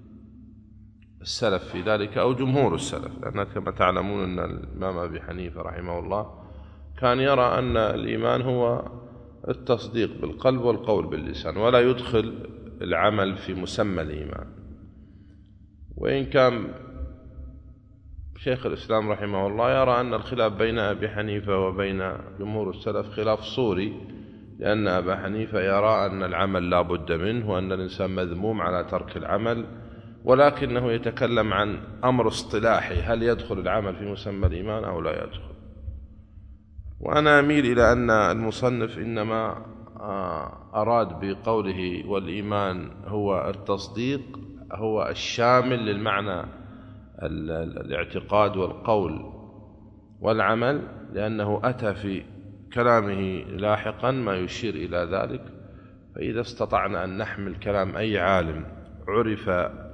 السلف في ذلك أو جمهور السلف، لأن كما تعلمون أن الإمام أبي حنيفة رحمه الله كان يرى أن الإيمان هو التصديق بالقلب والقول باللسان، ولا يدخل العمل في مسمى الإيمان. وإن كان شيخ الإسلام رحمه الله يرى أن الخلاف بين أبي حنيفة وبين جمهور السلف خلاف صوري، لأن أبا حنيفة يرى أن العمل لا بد منه وأن الإنسان مذموم على ترك العمل، ولكنه يتكلم عن أمر اصطلاحي، هل يدخل العمل في مسمى الإيمان أو لا يدخل. وأنا أميل إلى أن المصنف إنما أراد بقوله والإيمان هو التصديق هو الشامل للمعنى الاعتقاد والقول والعمل، لأنه أتى في كلامه لاحقا ما يشير إلى ذلك. فإذا استطعنا أن نحمل كلام أي عالم عرف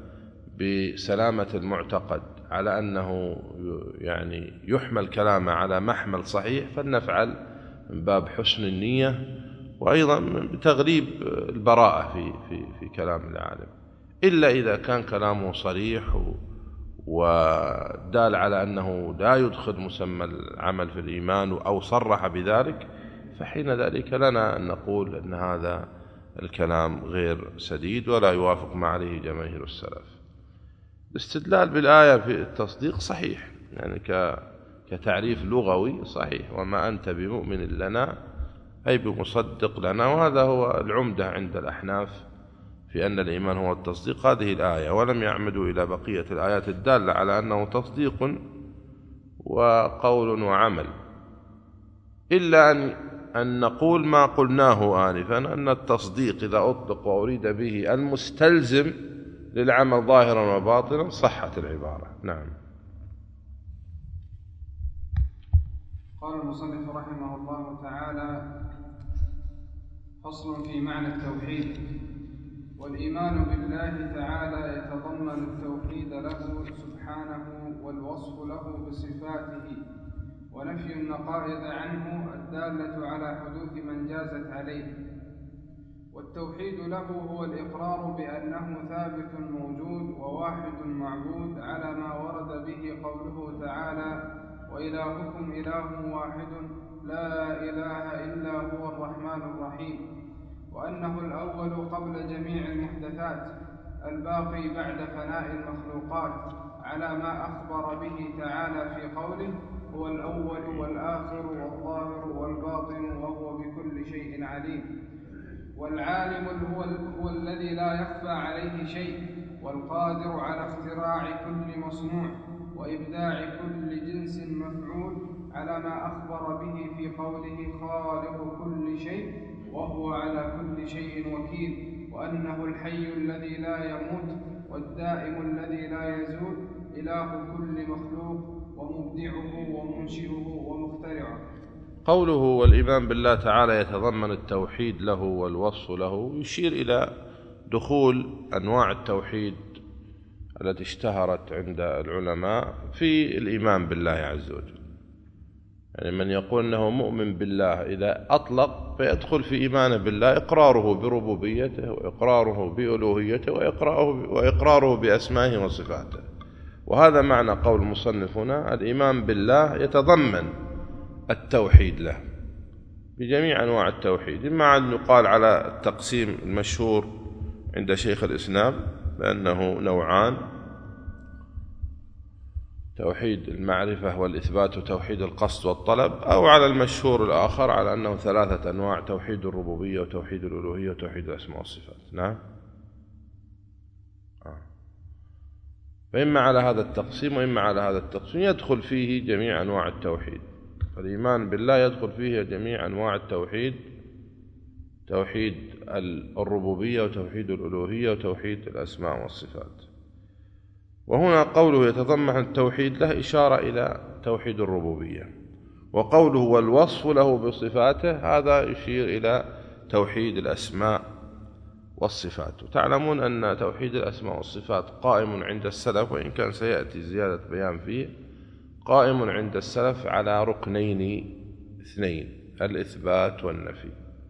بسلامة المعتقد على أنه يعني يحمل كلامه على محمل صحيح فلنفعل من باب حسن النية، وأيضا بتغليب البراءة في, في, في كلام العالم، إلا إذا كان كلامه صريح ودال على أنه لا يدخل مسمى العمل في الإيمان أو صرح بذلك، فحين ذلك لنا أن نقول أن هذا الكلام غير سديد ولا يوافق ما عليه جماهير السلف. الاستدلال بالآية في التصديق صحيح، يعني كتعريف لغوي صحيح، وما أنت بمؤمن لنا أي بمصدق لنا، وهذا هو العمدة عند الأحناف في أن الإيمان هو التصديق هذه الآية، ولم يعمدوا إلى بقية الآيات الدالة على أنه تصديق وقول وعمل، إلا أن أن نقول ما قلناه آنفا، أن التصديق إذا أطلق وأريد به المستلزم للعمل ظاهرا وباطنا صحت العبارة. نعم. قال المصنف رحمه الله تعالى: فصل في معنى التوحيد. والإيمان بالله تعالى يتضمن التوحيد له سبحانه والوصف له بصفاته، ونفي النقائض عنه الدالة على حدوث من جازت عليه. والتوحيد له هو الإقرار بأنه ثابت موجود وواحد معبود على ما ورد به قوله تعالى: وإلهكم إله واحد لا إله إلا هو الرحمن الرحيم، وأنه الأول قبل جميع المحدثات الباقي بعد فناء المخلوقات على ما أخبر به تعالى في قوله: هو الأول والآخر والظاهر والباطن وهو بكل شيء عليم. والعالم هو, هو الذي لا يخفى عليه شيء، والقادر على اختراع كل مصنوع وإبداع كل جنس مفعول على ما أخبر به في قوله: خالق كل شيء وهو على كل شيء وكيل، وأنه الحي الذي لا يموت والدائم الذي لا يزول، إله كل مخلوق ومبدعه ومنشئه ومخترعه. قوله والإيمان بالله تعالى يتضمن التوحيد له والوصف له يشير إلى دخول أنواع التوحيد التي اشتهرت عند العلماء في الإيمان بالله عز وجل. يعني من يقول أنه مؤمن بالله إذا أطلق فيدخل في إيمانه بالله إقراره بربوبيته وإقراره بألوهيته وإقراره, وإقراره بأسمائه وصفاته. وهذا معنى قول المصنف هنا: الإيمان بالله يتضمن التوحيد له بجميع أنواع التوحيد، إما أن يقال على التقسيم المشهور عند شيخ الإسلام بأنه نوعان: توحيد المعرفة والإثبات وتوحيد القصد والطلب، أو على المشهور الآخر على أنه ثلاثة أنواع: توحيد الربوبية وتوحيد الألوهية وتوحيد الأسماء والصفات. نعم. آه. فإما على هذا التقسيم وإما على هذا التقسيم يدخل فيه جميع أنواع التوحيد. فالإيمان بالله يدخل فيه جميع أنواع التوحيد: توحيد الربوبية وتوحيد الألوهية وتوحيد الأسماء والصفات. وهنا قوله يتضمن التوحيد له إشارة إلى توحيد الربوبية، وقوله والوصف له بصفاته هذا يشير إلى توحيد الأسماء والصفات. وتعلمون أن توحيد الأسماء والصفات قائم عند السلف، وإن كان سيأتي زيادة بيان فيه، قائم عند السلف على ركنين اثنين: الإثبات والنفي.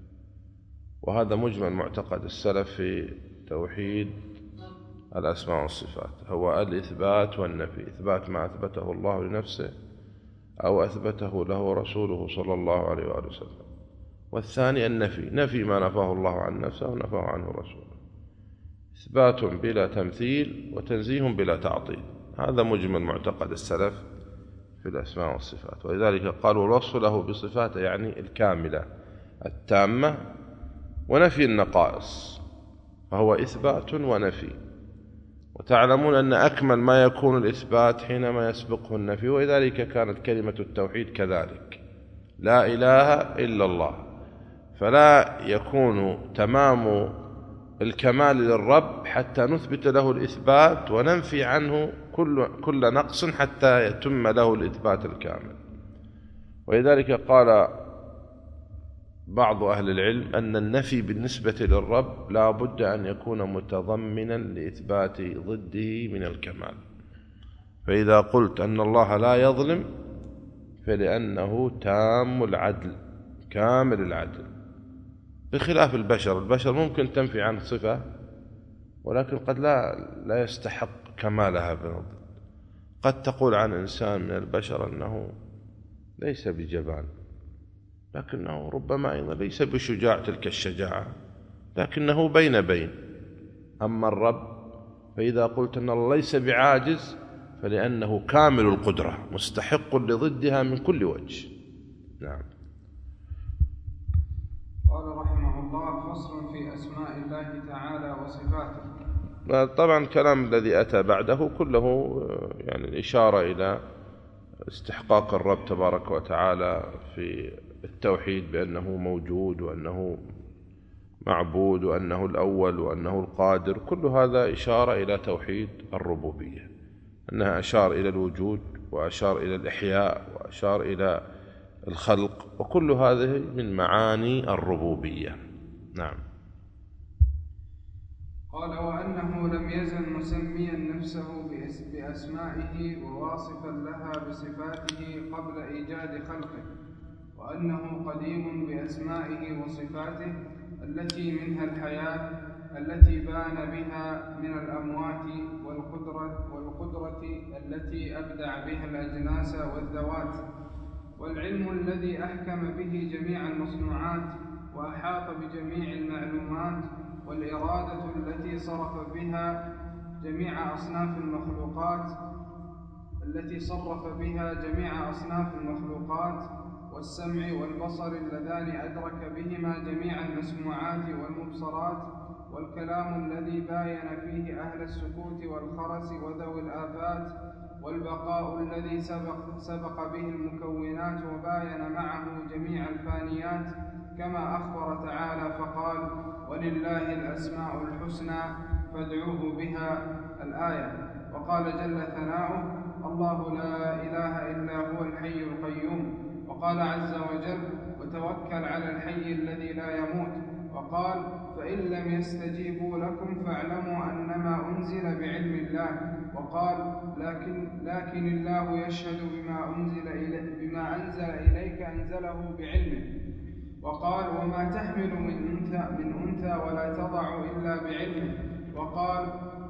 وهذا مجمل معتقد السلف في توحيد الأسماء والصفات، هو الإثبات والنفي: إثبات ما أثبته الله لنفسه أو أثبته له رسوله صلى الله عليه وآله وسلم، والثاني النفي: نفي ما نفاه الله عن نفسه ونفاه عنه رسوله. إثبات بلا تمثيل وتنزيه بلا تعطيل، هذا مجمل معتقد السلف في الأسماء والصفات. ولذلك قالوا الوصف له بصفاته يعني الكاملة التامة، ونفي النقائص فهو إثبات ونفي. وتعلمون أن أكمل ما يكون الإثبات حينما يسبقه النفي، ولذلك كانت كلمة التوحيد كذلك: لا إله إلا الله. فلا يكون تمام الكمال للرب حتى نثبت له الإثبات وننفي عنه كل, كل نقص حتى يتم له الإثبات الكامل. ولذلك قال بعض أهل العلم أن النفي بالنسبة للرب لا بد أن يكون متضمنا لإثبات ضده من الكمال. فإذا قلت أن الله لا يظلم فلأنه تام العدل كامل العدل، بخلاف البشر. البشر ممكن تنفي عنه صفة ولكن قد لا لا يستحق كمالها بنظر. قد تقول عن إنسان من البشر أنه ليس بجبان، لكنه ربما أيضا ليس بشجاع تلك الشجاعة، لكنه بين بين. أما الرب فإذا قلت أن الله ليس بعاجز فلأنه كامل القدرة مستحق لضدها من كل وجه. نعم. قال رحمه الله: فصل في أسماء الله تعالى وصفاته. طبعا الكلام الذي أتى بعده كله يعني الإشارة إلى استحقاق الرب تبارك وتعالى في التوحيد بأنه موجود وأنه معبود وأنه الأول وأنه القادر، كل هذا إشارة إلى توحيد الربوبية، أنها أشار إلى الوجود وأشار إلى الإحياء وأشار إلى الخلق، وكل هذه من معاني الربوبية. نعم. قال: وأنه لم يزل مسميا نفسه بأسمائه وواصفا لها بصفاته قبل إيجاد خلقه، وأنه قديم بأسمائه وصفاته التي منها الحياة التي بان بها من الأموات، والقدرة, والقدرة التي أبدع بها الأجناس والذوات، والعلم الذي أحكم به جميع المصنوعات وأحاط بجميع المعلومات، والإرادة التي صرف بها جميع أصناف المخلوقات التي صرف بها جميع أصناف المخلوقات، والسمع والبصر اللذان أدرك بهما جميع المسموعات والمبصرات، والكلام الذي باين فيه أهل السكوت والخرس وذوي الآفات، والبقاء الذي سبق, سبق به المكونات وباين معه جميع الفانيات، كما أخبر تعالى فقال: ولله الأسماء الحسنى فادعوه بها الآية. وقال جل ثناؤه: الله لا إله إلا هو الحي القيوم. وقال عز وجل: وتوكل على الحي الذي لا يموت. وقال: فإن لم يستجيبوا لكم فاعلموا أنما أنزل بعلم الله. وقال: لكن, لكن الله يشهد بما أنزل, إلي بما أنزل إليك أنزله بعلمه. وقال: وما تحمل من أنثى, من أنثى ولا تضع إلا بعلمه. وقال: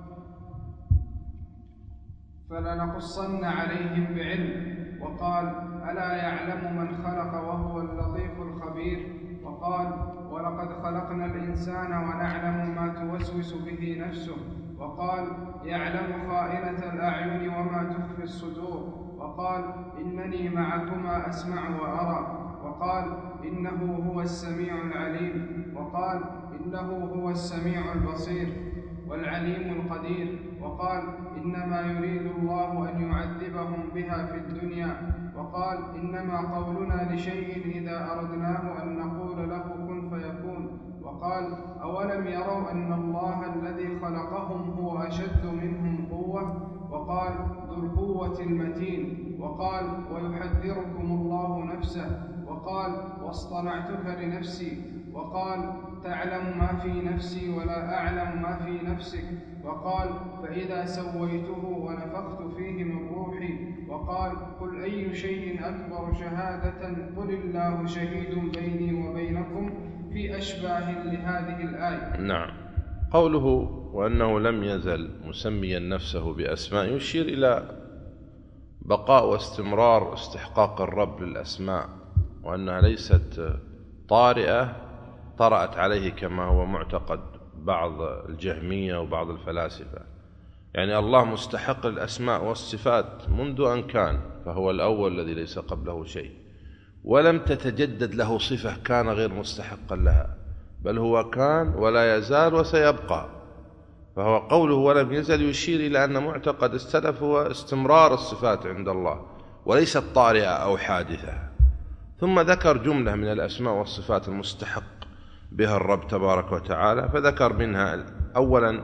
فلنقصن عليهم بعلم. وقال: ألا يعلم من خلق وهو اللطيف الخبير. وقال: ولقد خلقنا الإنسان ونعلم ما توسوس به نفسه. وقال: يعلم خائنة الأعين وما تخفي الصدور. وقال: إنني معكما أسمع وأرى. وقال: إنه هو السميع العليم. وقال: إنه هو السميع البصير والعليم القدير. وقال: إنما يريد الله أن يعذبهم بها في الدنيا. وقال: إنما قولنا لشيء إذا أردناه أن نقول له كن فيكون. وقال: أولم يروا أن الله الذي خلقهم هو أشد منهم قوة. وقال: ذو القوة المتين. وقال: ويحذركم الله نفسه. وقال: واصطنعتك لنفسي. وقال: تعلم ما في نفسي ولا أعلم ما في نفسك. وقال: فإذا سويته ونفخت فيه من روحي. وقال: قل أي شيء أكبر شهادة؟ قل الله شهيد بيني وبينكم، في أشباه لهذه الآية. نعم. قوله وأنه لم يزل مسميا نفسه بأسماء يشير إلى بقاء واستمرار استحقاق الرب للأسماء، وأنها ليست طارئة طرأت عليه كما هو معتقد بعض الجهمية وبعض الفلاسفة. يعني الله مستحق للأسماء والصفات منذ أن كان، فهو الأول الذي ليس قبله شيء، ولم تتجدد له صفة كان غير مستحقا لها، بل هو كان ولا يزال وسيبقى. فهو قوله ولم يزل يشير إلى أن معتقد السلف هو استمرار الصفات عند الله وليست طارئة أو حادثة. ثم ذكر جملة من الأسماء والصفات المستحق بها الرب تبارك وتعالى، فذكر منها أولا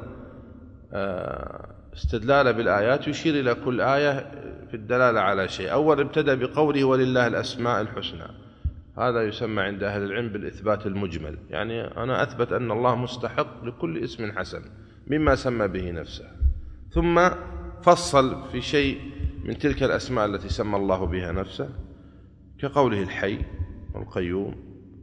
استدلال بالآيات يشير إلى كل آية في الدلالة على شيء. أول ابتدأ بقوله ولله الأسماء الحسنى، هذا يسمى عند أهل العلم بالإثبات المجمل، يعني أنا أثبت أن الله مستحق لكل اسم حسن مما سمى به نفسه، ثم فصل في شيء من تلك الأسماء التي سمى الله بها نفسه كقوله الحي والقيوم،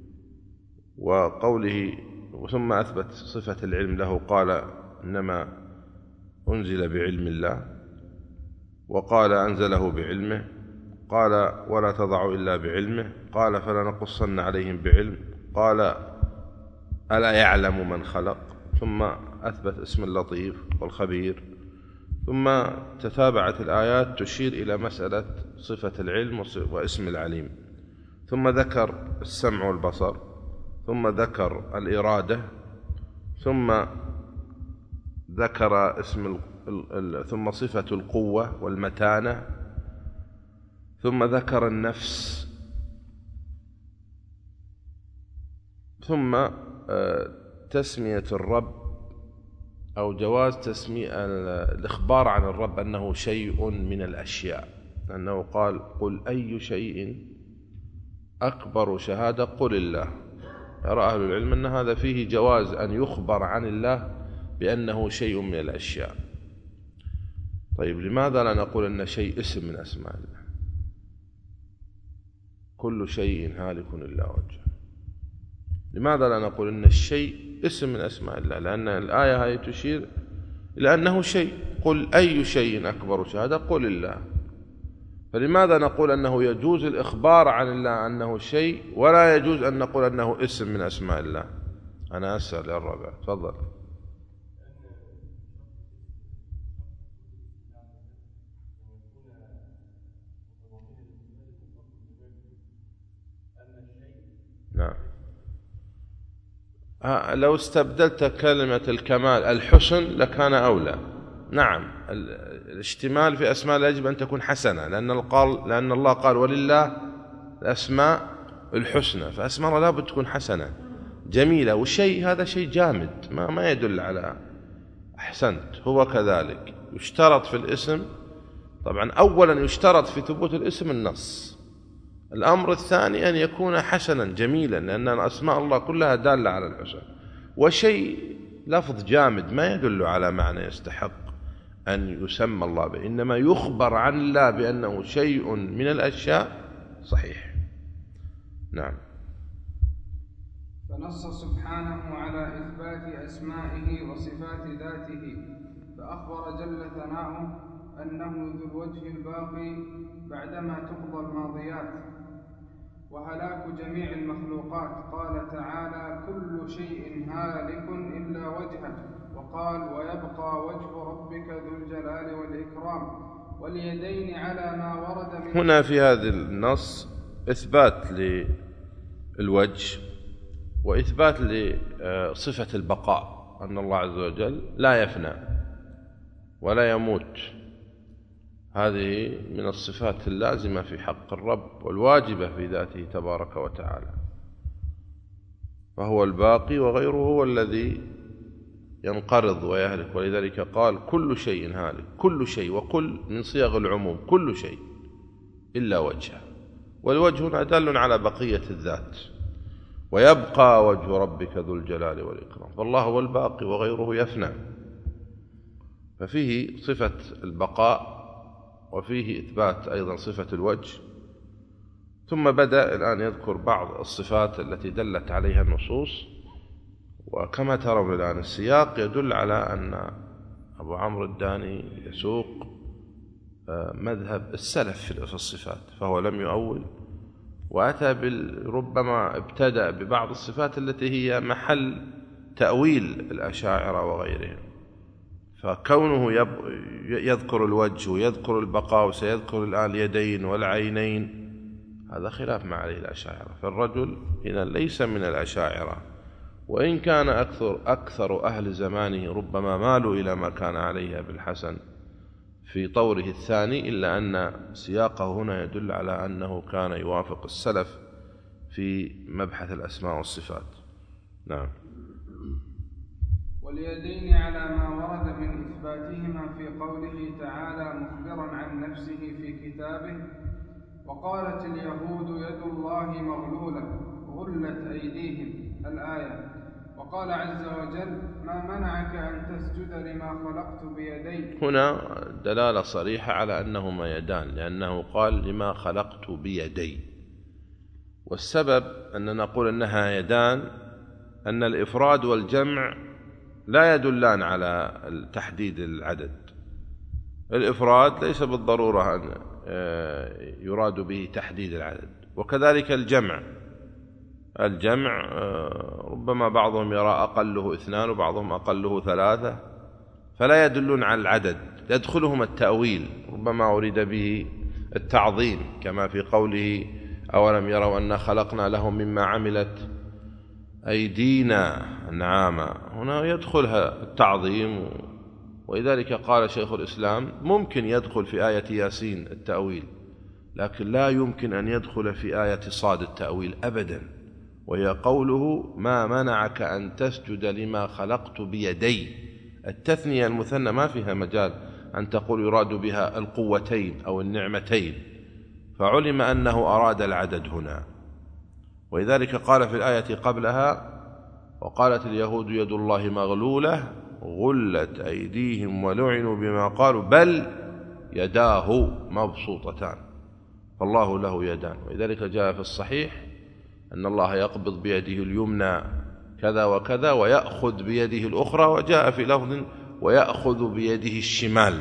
وقوله ثم أثبت صفة العلم له، قال إنما أنزل بعلم الله، وقال أنزله بعلمه، قال ولا تضع إلا بعلمه، قال فلنقصن عليهم بعلم، قال ألا يعلم من خلق، ثم أثبت اسم اللطيف والخبير. ثم تتابعت الآيات تشير إلى مسألة صفة العلم واسم العليم، ثم ذكر السمع والبصر، ثم ذكر الإرادة، ثم ذكر اسم ثم صفة القوة والمتانة، ثم ذكر النفس، ثم تسمية الرب أو جواز تسمية الإخبار عن الرب أنه شيء من الأشياء، أنه قال قل أي شيء أكبر شهادة قل الله. يرى أهل العلم أن هذا فيه جواز أن يخبر عن الله بأنه شيء من الأشياء. طيب لماذا لا نقول أن شيء اسم من أسماء الله؟ كل شيء هالك إلا وجهه. لماذا لا نقول أن الشيء اسم من أسماء الله؟ لأن الآية هذه تشير إلى أنه شيء. قل أي شيء أكبر شهادة قل الله. فلماذا نقول أنه يجوز الإخبار عن الله أنه شيء ولا يجوز أن نقول أنه اسم من أسماء الله؟ أنا أسأل يا الرابع، تفضل. نعم. لو استبدلت كلمة الكمال الحسن لكان أولى. نعم، الاشتمال في أسماء لا يجب أن تكون حسنة، لأن قال لأن الله قال ولله الأسماء الحسنى، فأسماء الله لابد تكون حسنة جميلة. والشيء هذا شيء جامد ما ما يدل على. أحسنت، هو كذلك يشترط في الاسم. طبعا أولا يشترط في ثبوت الاسم النص. الأمر الثاني أن يكون حسنا جميلا، لأن أسماء الله كلها دالة على الحسن. وشيء لفظ جامد ما يدل على معنى يستحق أن يسمى الله به، إنما يخبر عن الله بأنه شيء من الأشياء صحيح. نعم. فنص سبحانه على إثبات أسمائه وصفات ذاته، فأخبر جل ثناؤه أنه ذو الوجه الباقي بعدما تقضى الماضيات وهلاك جميع المخلوقات. قال تعالى كل شيء هالك إلا وجهه، وقال ويبقى وجه ربك ذو الجلال والإكرام، واليدين على ما ورد من. هنا في هذا النص إثبات للوجه وإثبات لصفة البقاء، أن الله عز وجل لا يفنى ولا يموت. هذه من الصفات اللازمة في حق الرب والواجبة في ذاته تبارك وتعالى، فهو الباقي وغيره هو الذي ينقرض ويهلك. ولذلك قال كل شيء هالك، كل شيء، وكل من صيغ العموم، كل شيء إلا وجهه، والوجه هنا دال على بقية الذات. ويبقى وجه ربك ذو الجلال والإكرام، فالله هو الباقي وغيره يفنى، ففيه صفة البقاء وفيه إثبات أيضا صفة الوجه. ثم بدأ الآن يذكر بعض الصفات التي دلت عليها النصوص. وكما ترون الآن السياق يدل على أن أبو عمرو الداني يسوق مذهب السلف في الصفات، فهو لم يؤول، وأتى ربما ابتدأ ببعض الصفات التي هي محل تأويل الأشاعرة وغيرهم. فكونه يذكر الوجه ويذكر البقاء وسيذكر الآن اليدين والعينين، هذا خلاف ما عليه الأشاعرة. فالرجل هنا ليس من الأشاعرة، وإن كان أكثر, أكثر أهل زمانه ربما مالوا إلى ما كان عليه أبي الحسن في طوره الثاني، إلا أن سياقه هنا يدل على أنه كان يوافق السلف في مبحث الأسماء والصفات. نعم. واليدين على ما ورد من إثباتهما في قوله تعالى مخبرا عن نفسه في كتابه وقالت اليهود يد الله مغلولة غلت أيديهم الآية. وقال عز وجل ما منعك أن تسجد لما خلقت بيدي. هنا دلالة صريحة على أنهما يدان، لأنه قال لما خلقت بيدي. والسبب أن نقول أنها يدان أن الإفراد والجمع لا يدلان على تحديد العدد. الإفراد ليس بالضرورة أن يراد به تحديد العدد، وكذلك الجمع. الجمع ربما بعضهم يرى أقله اثنان وبعضهم أقله ثلاثة، فلا يدلون على العدد، يدخلهم التأويل، ربما أريد به التعظيم، كما في قوله أولم يروا أن خلقنا لهم مما عملت أيدينا نعاما. هنا يدخلها التعظيم ولذلك قال شيخ الإسلام ممكن يدخل في آية ياسين التأويل، لكن لا يمكن أن يدخل في آية صاد التأويل أبدا، وهي قوله ما منعك أن تسجد لما خلقت بيدي. التثنية المثنى ما فيها مجال أن تقول يراد بها القوتين أو النعمتين، فعلم أنه أراد العدد هنا. ولذلك قال في الآية قبلها وقالت اليهود يد الله مغلولة غلت أيديهم ولعنوا بما قالوا بل يداه مبسوطتان، فالله له يدان. ولذلك جاء في الصحيح أن الله يقبض بيده اليمنى كذا وكذا ويأخذ بيده الأخرى، وجاء في لفظ ويأخذ بيده الشمال.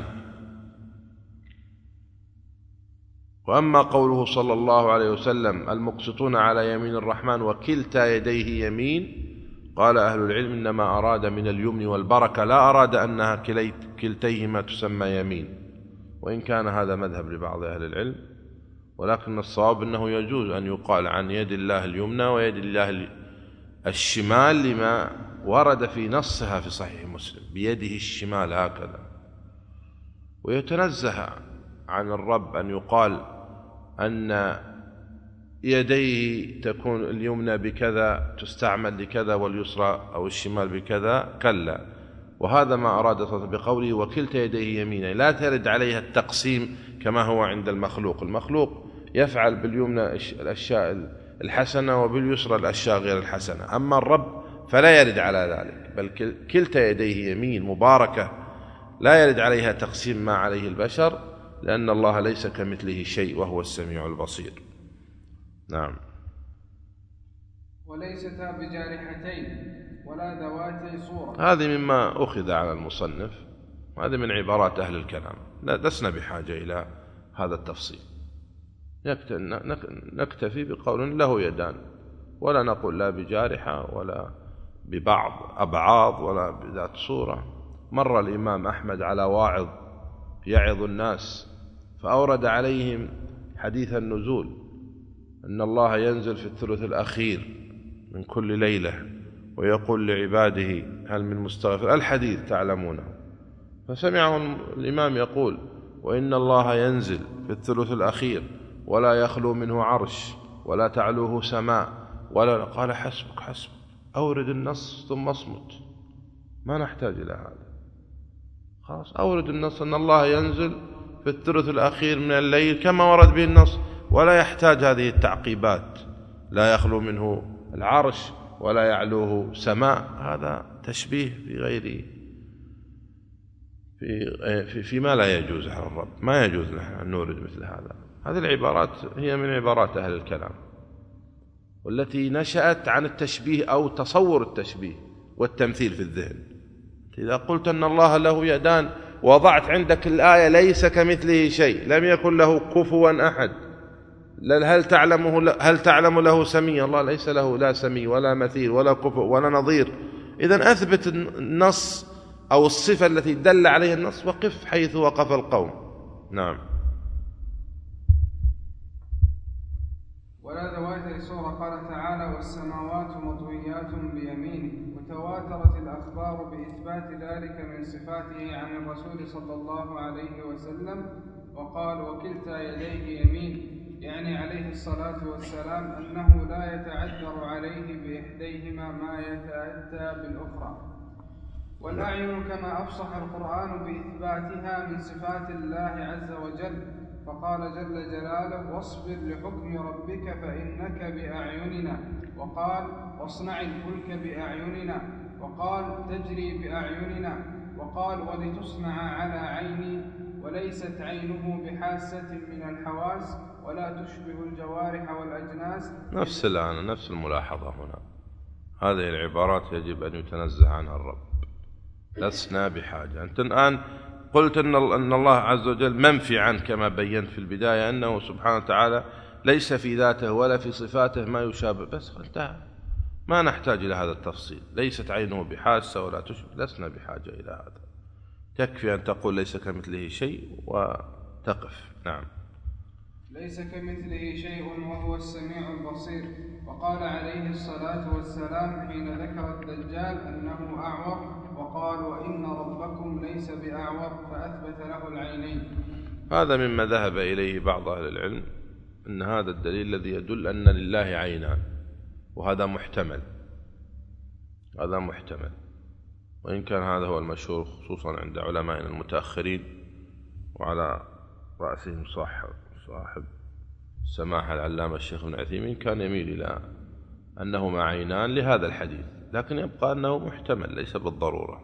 وأما قوله صلى الله عليه وسلم المقسطون على يمين الرحمن وكلتا يديه يمين، قال أهل العلم إنما أراد من اليمن والبركة، لا أراد أنها كلتيهما تسمى يمين، وإن كان هذا مذهب لبعض أهل العلم، ولكن الصواب أنه يجوز أن يقال عن يد الله اليمنى ويد الله الشمال لما ورد في نصها في صحيح مسلم بيده الشمال هكذا. ويتنزه عن الرب أن يقال أن يديه تكون اليمنى بكذا تستعمل لكذا واليسرى أو الشمال بكذا، كلا. وهذا ما أراد بقوله وكلتا يديه يمينا، لا ترد عليها التقسيم كما هو عند المخلوق. المخلوق يفعل باليمنى الأشياء الحسنة وباليسرى الأشياء غير الحسنة، أما الرب فلا يرد على ذلك، بل كلتا يديه يمين مباركة لا يرد عليها تقسيم ما عليه البشر، لأن الله ليس كمثله شيء وهو السميع البصير. نعم. وليستا بجارحتين ولا ذواتي صورة، هذه مما أخذ على المصنف، هذه من عبارات أهل الكلام، لسنا بحاجة إلى هذا التفصيل، نكتفي بقول له يدان، ولا نقول لا بجارحة ولا ببعض أبعاض ولا بذات صورة. مر الإمام أحمد على واعظ يعظ الناس فأورد عليهم حديث النزول، أن الله ينزل في الثلث الأخير من كل ليلة ويقول لعباده هل من مستغفر، الحديث تعلمونه. فسمعه الإمام يقول وإن الله ينزل في الثلث الأخير ولا يخلو منه عرش ولا تعلوه سماء ولا، قال حسبك حسبك، أورد النص ثم اصمت، ما نحتاج إلى هذا، خلاص أورد النص أن الله ينزل في الثلث الأخير من الليل كما ورد به النص، ولا يحتاج هذه التعقيبات، لا يخلو منه العرش ولا يعلوه سماء. هذا تشبيه في غير في في فيما لا يجوز على الرب، ما يجوز لنا أن نورد مثل هذا. هذه العبارات هي من عبارات أهل الكلام، والتي نشأت عن التشبيه أو تصور التشبيه والتمثيل في الذهن. إذا قلت أن الله له يدان وضعت عندك الآية ليس كمثله شيء، لم يكن له كفوا أحد، هل تعلمه هل تعلم له سمي؟ الله ليس له لا سمي ولا مثيل ولا كفو ولا نظير. إذن أثبت النص أو الصفة التي دل عليها النص، وقف حيث وقف القوم. نعم. ولا ذواتي صورة، قال تعالى والسماوات مطويات بيمينه، وتواترت الأخبار بإثبات ذلك من صفاته عن الرسول صلى الله عليه وسلم. وقال وكلتا يديه يمين، يعني عليه الصلاة والسلام أنه لا يتعذر عليه بإحديهما ما يتأتى بالأخرى. والأعين كما أفصح القرآن بإثباتها من صفات الله عز وجل، فقال جل جلاله واصبر لحكم ربك فإنك بأعيننا، وقال واصنع الفلك بأعيننا، وقال تجري بأعيننا، وقال ولتصنع على عيني، وليست عينه بحاسة من الحواس ولا تشبه الجوارح والأجناس. نفس الآن نفس الملاحظة هنا، هذه العبارات يجب أن يتنزه عنها الرب، لسنا بحاجة. أنت الآن قلت أن الله عز وجل منفي عنه كما بينت في البداية، أنه سبحانه وتعالى ليس في ذاته ولا في صفاته ما يشابه، بس انتهى، ما نحتاج إلى هذا التفصيل. ليست عينه بحاسة ولا تشبه، لسنا بحاجة إلى هذا، تكفي أن تقول ليس كمثله شيء وتقف. نعم. ليس كمثله شيء وهو السميع البصير. وقال عليه الصلاة والسلام حين ذكر الدجال أنه أعور وقال وإن ربكم ليس بأعور فأثبت له العينين. هذا مما ذهب إليه بعض أهل العلم، أن هذا الدليل الذي يدل أن لله عينان، وهذا محتمل، هذا محتمل، وإن كان هذا هو المشهور خصوصا عند علمائنا المتأخرين، وعلى رأسهم صاحب صاحب سماحة العلامة الشيخ ابن عثيمين كان يميل إلى أنهما عينان لهذا الحديث، لكن يبقى أنه محتمل ليس بالضرورة.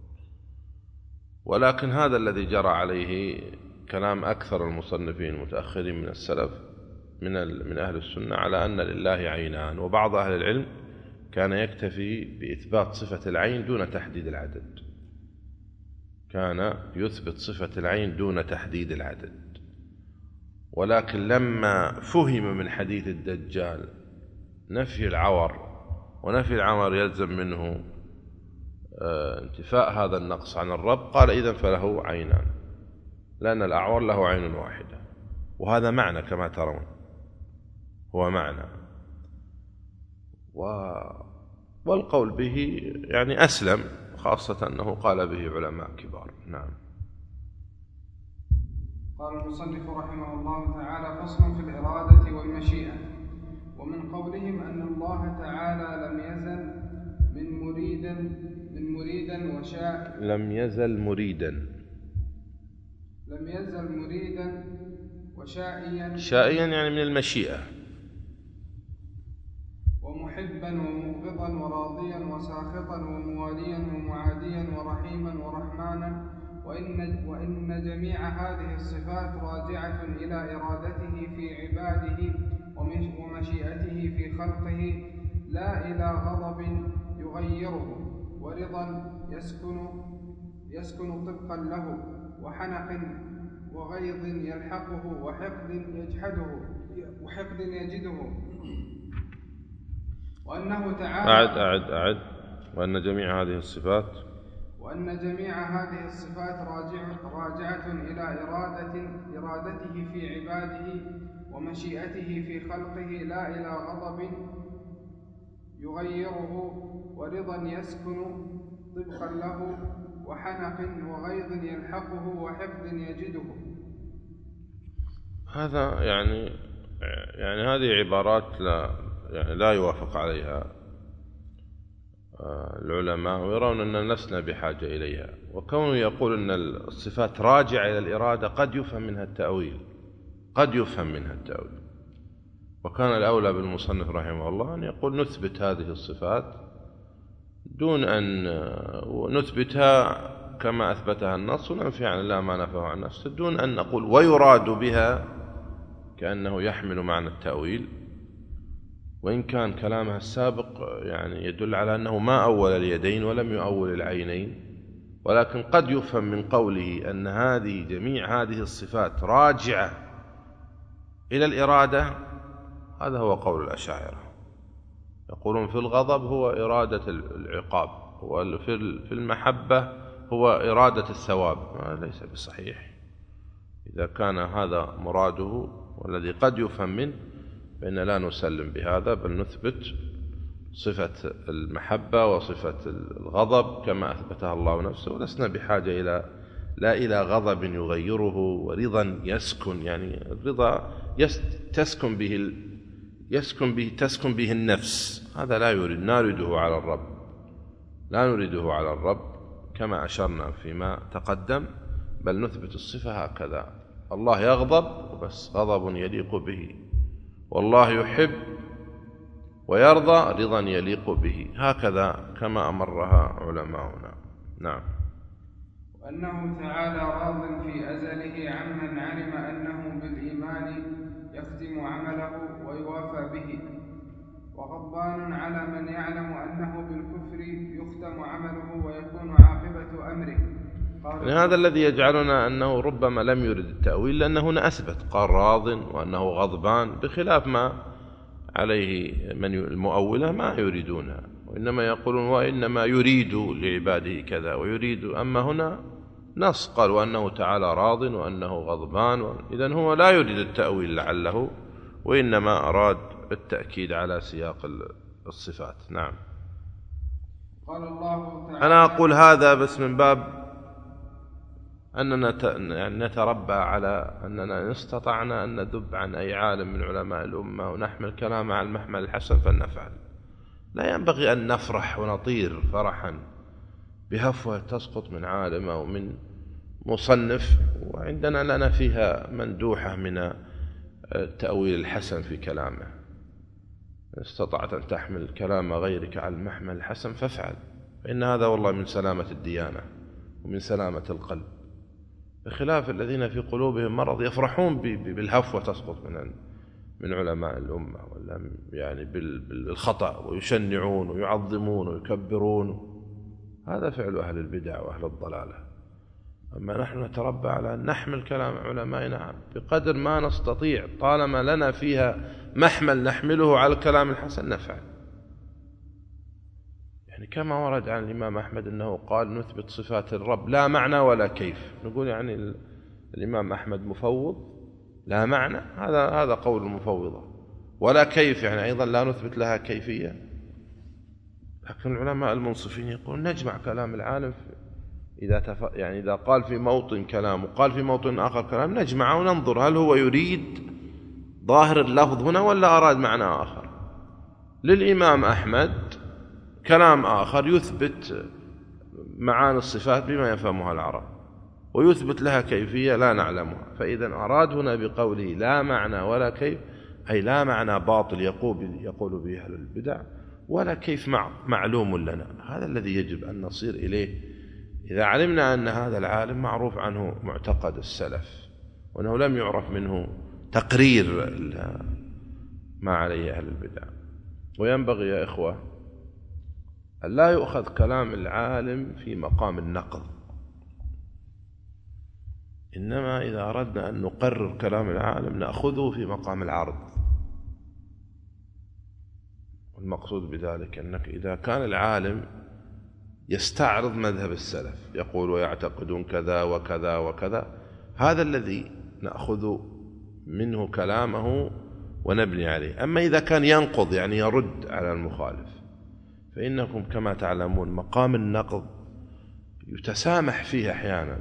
ولكن هذا الذي جرى عليه كلام أكثر المصنفين المتأخرين من السلف من من أهل السنة على أن لله عينان، وبعض أهل العلم كان يكتفي بإثبات صفة العين دون تحديد العدد، كان يثبت صفة العين دون تحديد العدد. ولكن لما فهم من حديث الدجال نفي العور، ونفي العور يلزم منه انتفاء هذا النقص عن الرب، قال إذن فله عينان، لأن الأعور له عين واحدة، وهذا معنى كما ترون، هو معنى، و... والقول به يعني أسلم، خاصة أنه قال به علماء كبار. نعم. قال المصنف رحمه الله تعالى: فصل في الإرادة والمشيئة. ومن قولهم أن الله تعالى لم يزل من مريدا من مريدا وشاء لم يزل مريدا لم يزل مريدا وشائيا شائيا يعني من المشيئة، ومحبا ومبغضا وراضيا وساخطا ومواليا ومعاديا ورحيما ورحمانا، وإن, وإن جميع هذه الصفات راجعة إلى إرادته في عباده ومشيئته في خلقه، لا إلى غضب يغيره ورضا يسكن يسكن طبقا له، وحنق وغيظ يلحقه، وحقد يجحده وحقد يجده. وأنه تعالى أعد أعد أعد وأن جميع هذه الصفات وأن جميع هذه الصفات راجعة, راجعة إلى إرادة إرادته في عباده ومشيئته في خلقه، لا إلى غضب يغيره ورضا يسكن طبقا له، وحنق وغيظ يلحقه، وحقد يجده. هذا يعني يعني هذه عبارات لا يعني لا يوافق عليها العلماء، ويرون أن لسنا بحاجة إليها. وكونه يقول أن الصفات راجعة إلى الإرادة قد يفهم منها التأويل، قد يفهم منها التأويل، وكان الأولى بالمصنف رحمه الله أن يقول نثبت هذه الصفات دون أن نثبتها كما أثبتها النص، وننفي عن الله ما نفاه عن نفسه، دون أن نقول ويراد بها كأنه يحمل معنى التأويل. وإن كان كلامها السابق يعني يدل على أنه ما أول اليدين ولم يؤول العينين، ولكن قد يفهم من قوله أن هذه جميع هذه الصفات راجعة إلى الإرادة، هذا هو قول الأشاعرة، يقولون في الغضب هو إرادة العقاب، وفي المحبة هو إرادة الثواب. هذا ليس بصحيح. إذا كان هذا مراده والذي قد يفهم منه فإن لا نسلم بهذا، بل نثبت صفة المحبة وصفة الغضب كما أثبتها الله نفسه، ولسنا بحاجة إلى لا إلى غضب يغيره ورضا يسكن، يعني الرضا تسكن به يسكن به تسكن به النفس، هذا لا يريد نريده على الرب، لا نريده على الرب كما أشرنا فيما تقدم، بل نثبت الصفة هكذا. الله يغضب وبس غضب يليق به، والله يحب ويرضى رضا يليق به، هكذا كما أمرها علماؤنا. نعم. وأنه تعالى راض في أزله عمن علم أنه بالإيمان يختم عمله ويوافى به، وغضبان على من يعلم أنه بالكفر يختم عمله ويكون عاقبة أمره. يعني هذا الذي يجعلنا أنه ربما لم يرد التأويل، لأنه هنا أثبت قال راض وأنه غضبان، بخلاف ما عليه من المؤولة ما يريدونها، وإنما يقولون وإنما يريد لعباده كذا ويريد. أما هنا نص قال وأنه تعالى راض وأنه غضبان، إذن هو لا يريد التأويل لعله، وإنما أراد التأكيد على سياق الصفات. نعم. قال الله تعالى. أنا أقول هذا بس من باب أننا يعني نتربى على أننا إن استطعنا أن ندب عن أي عالم من علماء الأمة ونحمل كلامه على المحمل الحسن فلنفعل. لا ينبغي أن نفرح ونطير فرحا بهفوة تسقط من عالم أو من مصنف وعندنا لنا فيها مندوحة من التأويل الحسن في كلامه. إن استطعت أن تحمل كلام غيرك على المحمل الحسن فافعل، فإن هذا والله من سلامة الديانة ومن سلامة القلب، بخلاف الذين في قلوبهم مرض يفرحون بالهفوة تسقط من من علماء الأمة ولا يعني بالخطأ ويشنعون ويعظمون ويكبرون. هذا فعل أهل البدع وأهل الضلالة. أما نحن نتربى على أن نحمل كلام علمائنا بقدر ما نستطيع، طالما لنا فيها محمل نحمله على الكلام الحسن نفعل. يعني كما ورد عن الإمام أحمد أنه قال نثبت صفات الرب لا معنى ولا كيف. نقول يعني الإمام أحمد مفوض لا معنى، هذا هذا قول المفوضة، ولا كيف يعني أيضا لا نثبت لها كيفية. لكن العلماء المنصفين يقول نجمع كلام العالم إذا تف... يعني إذا قال في موطن كلام وقال في موطن آخر كلام نجمعه وننظر هل هو يريد ظاهر اللفظ هنا ولا أراد معنى آخر. للإمام أحمد كلام آخر يثبت معاني الصفات بما يفهمها العرب ويثبت لها كيفية لا نعلمها. فإذا أراد هنا بقوله لا معنى ولا كيف أي لا معنى باطل يقول, يقول به أهل البدع ولا كيف مع معلوم لنا. هذا الذي يجب أن نصير إليه إذا علمنا أن هذا العالم معروف عنه معتقد السلف وأنه لم يعرف منه تقرير ما عليه أهل البدع. وينبغي يا إخوة أن لا يؤخذ كلام العالم في مقام النقد، إنما إذا أردنا أن نقرر كلام العالم نأخذه في مقام العرض. والمقصود بذلك أنك إذا كان العالم يستعرض مذهب السلف يقول ويعتقدون كذا وكذا وكذا، هذا الذي نأخذ منه كلامه ونبني عليه. أما إذا كان ينقض يعني يرد على المخالف فإنكم كما تعلمون مقام النقض يتسامح فيه أحيانا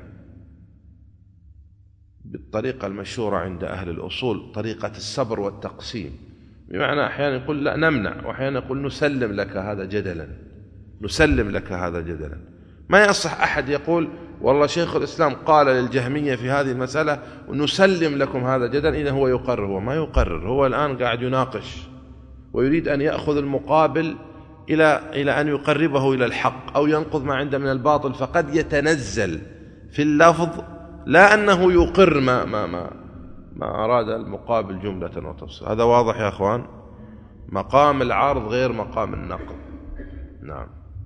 بالطريقة المشهورة عند أهل الأصول طريقة الصبر والتقسيم، بمعنى أحيانا يقول لا نمنع وأحيانا يقول نسلم لك هذا جدلا نسلم لك هذا جدلا. ما يصح أحد يقول والله شيخ الإسلام قال للجهمية في هذه المسألة ونسلم لكم هذا جدلا إذا هو يقرر. هو ما يقرر، هو الآن قاعد يناقش ويريد أن يأخذ المقابل إلى إلى أن يقربه إلى الحق أو ينقض ما عنده من الباطل، فقد يتنزل في اللفظ لا أنه يقر ما ما ما ما أراد المقابل جملة وتفصيل. هذا واضح يا أخوان؟ مقام العرض غير مقام النقد. نعم.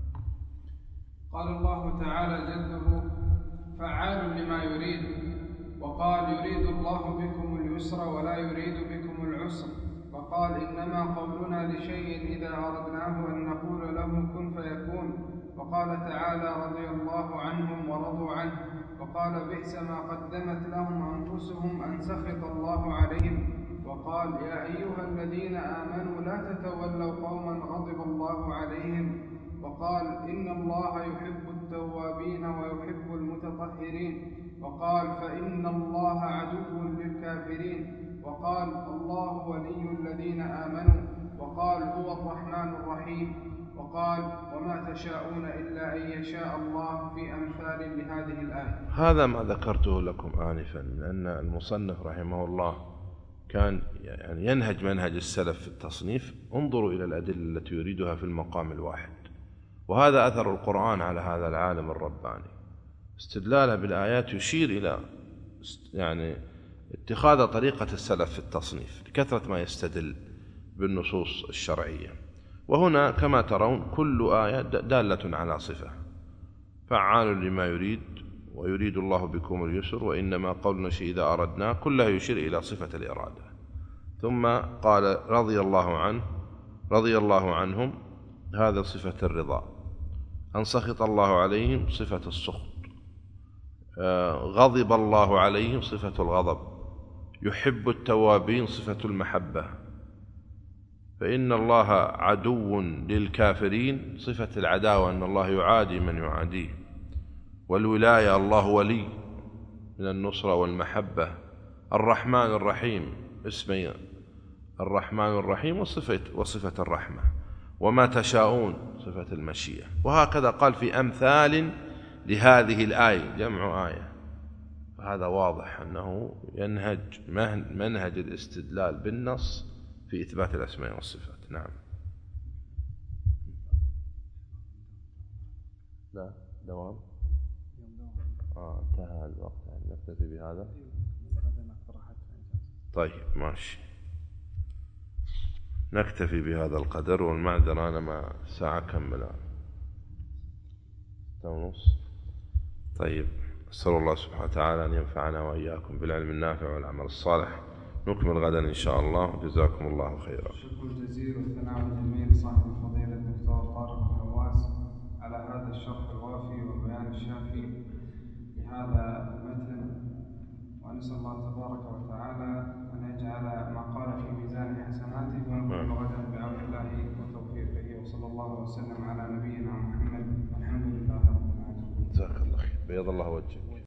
قال الله تعالى جده فعال لما يريد، وقال يريد الله بكم اليسر ولا يريد بكم العسر، وقال إنما قولنا لشيء إذا أردناه أن نقول له كن فيكون، وقال تعالى رضي الله عنهم ورضوا عنه، وقال بئس ما قدمت لهم أنفسهم أن سخط الله عليهم، وقال يا أيها الذين آمنوا لا تتولوا قوما غضب الله عليهم، وقال إن الله يحب التوابين ويحب المتطهرين، وقال فإن الله عدو للكافرين، وقال الله ولي الذين آمنوا، وقال هو الرحمن الرحيم، وقال وما تشاءون إلا أن يشاء الله في أمثال لهذه الآية. هذا ما ذكرته لكم آنفا من أن المصنف رحمه الله كان يعني ينهج منهج السلف في التصنيف. انظروا إلى الأدلة التي يريدها في المقام الواحد، وهذا أثر القرآن على هذا العالم الرباني. استدلاله بالآيات يشير إلى يعني اتخاذ طريقة السلف في التصنيف لكثرة ما يستدل بالنصوص الشرعية. وهنا كما ترون كل آية دالة على صفة، فعال لما يريد ويريد الله بكم اليسر وإنما قولنا شيء إذا أردنا، كلها يشير إلى صفة الإرادة. ثم قال رضي الله عنه رضي الله عنهم، هذا صفة الرضا. أن سخط الله عليهم صفة السخط. غضب الله عليهم صفة الغضب. يحب التوابين صفة المحبة. فإن الله عدو للكافرين، صفة العداوة أن الله يعادي من يعاديه، والولاية الله ولي من النصرة والمحبة. الرحمن الرحيم، اسمي الرحمن الرحيم وصفة, وصفة الرحمة. وما تشاءون، صفة المشيئة. وهكذا قال في أمثال لهذه الآية، جمع آية. هذا واضح أنه ينهج منهج الاستدلال بالنص في إثبات الأسماء والصفات. نعم. لا دوام. آه انتهى الوقت، يعني نكتفي بهذا. طيب ماشي، نكتفي بهذا القدر. والمعذرة أنا ما ساعة كملة ونص. طيب، أسأل الله سبحانه وتعالى أن ينفعنا وإياكم بالعلم النافع والعمل الصالح. نكمل غدا إن شاء الله. جزاكم الله خيرا. الشكر الجزيل والثناء الجميل صاحب الفضيلة الدكتور طارق الحواس على هذا الشرح الوافي والبيان الشافي لهذا المتن، ونسأل الله تبارك وتعالى أن يجعل ما قال في ميزان حسناته، ونكمل غدا بعون الله وتوفيقه. وصلى الله وسلم على نبينا محمد، والحمد لله رب العالمين. جزاك الله خير، بيض الله وجهك.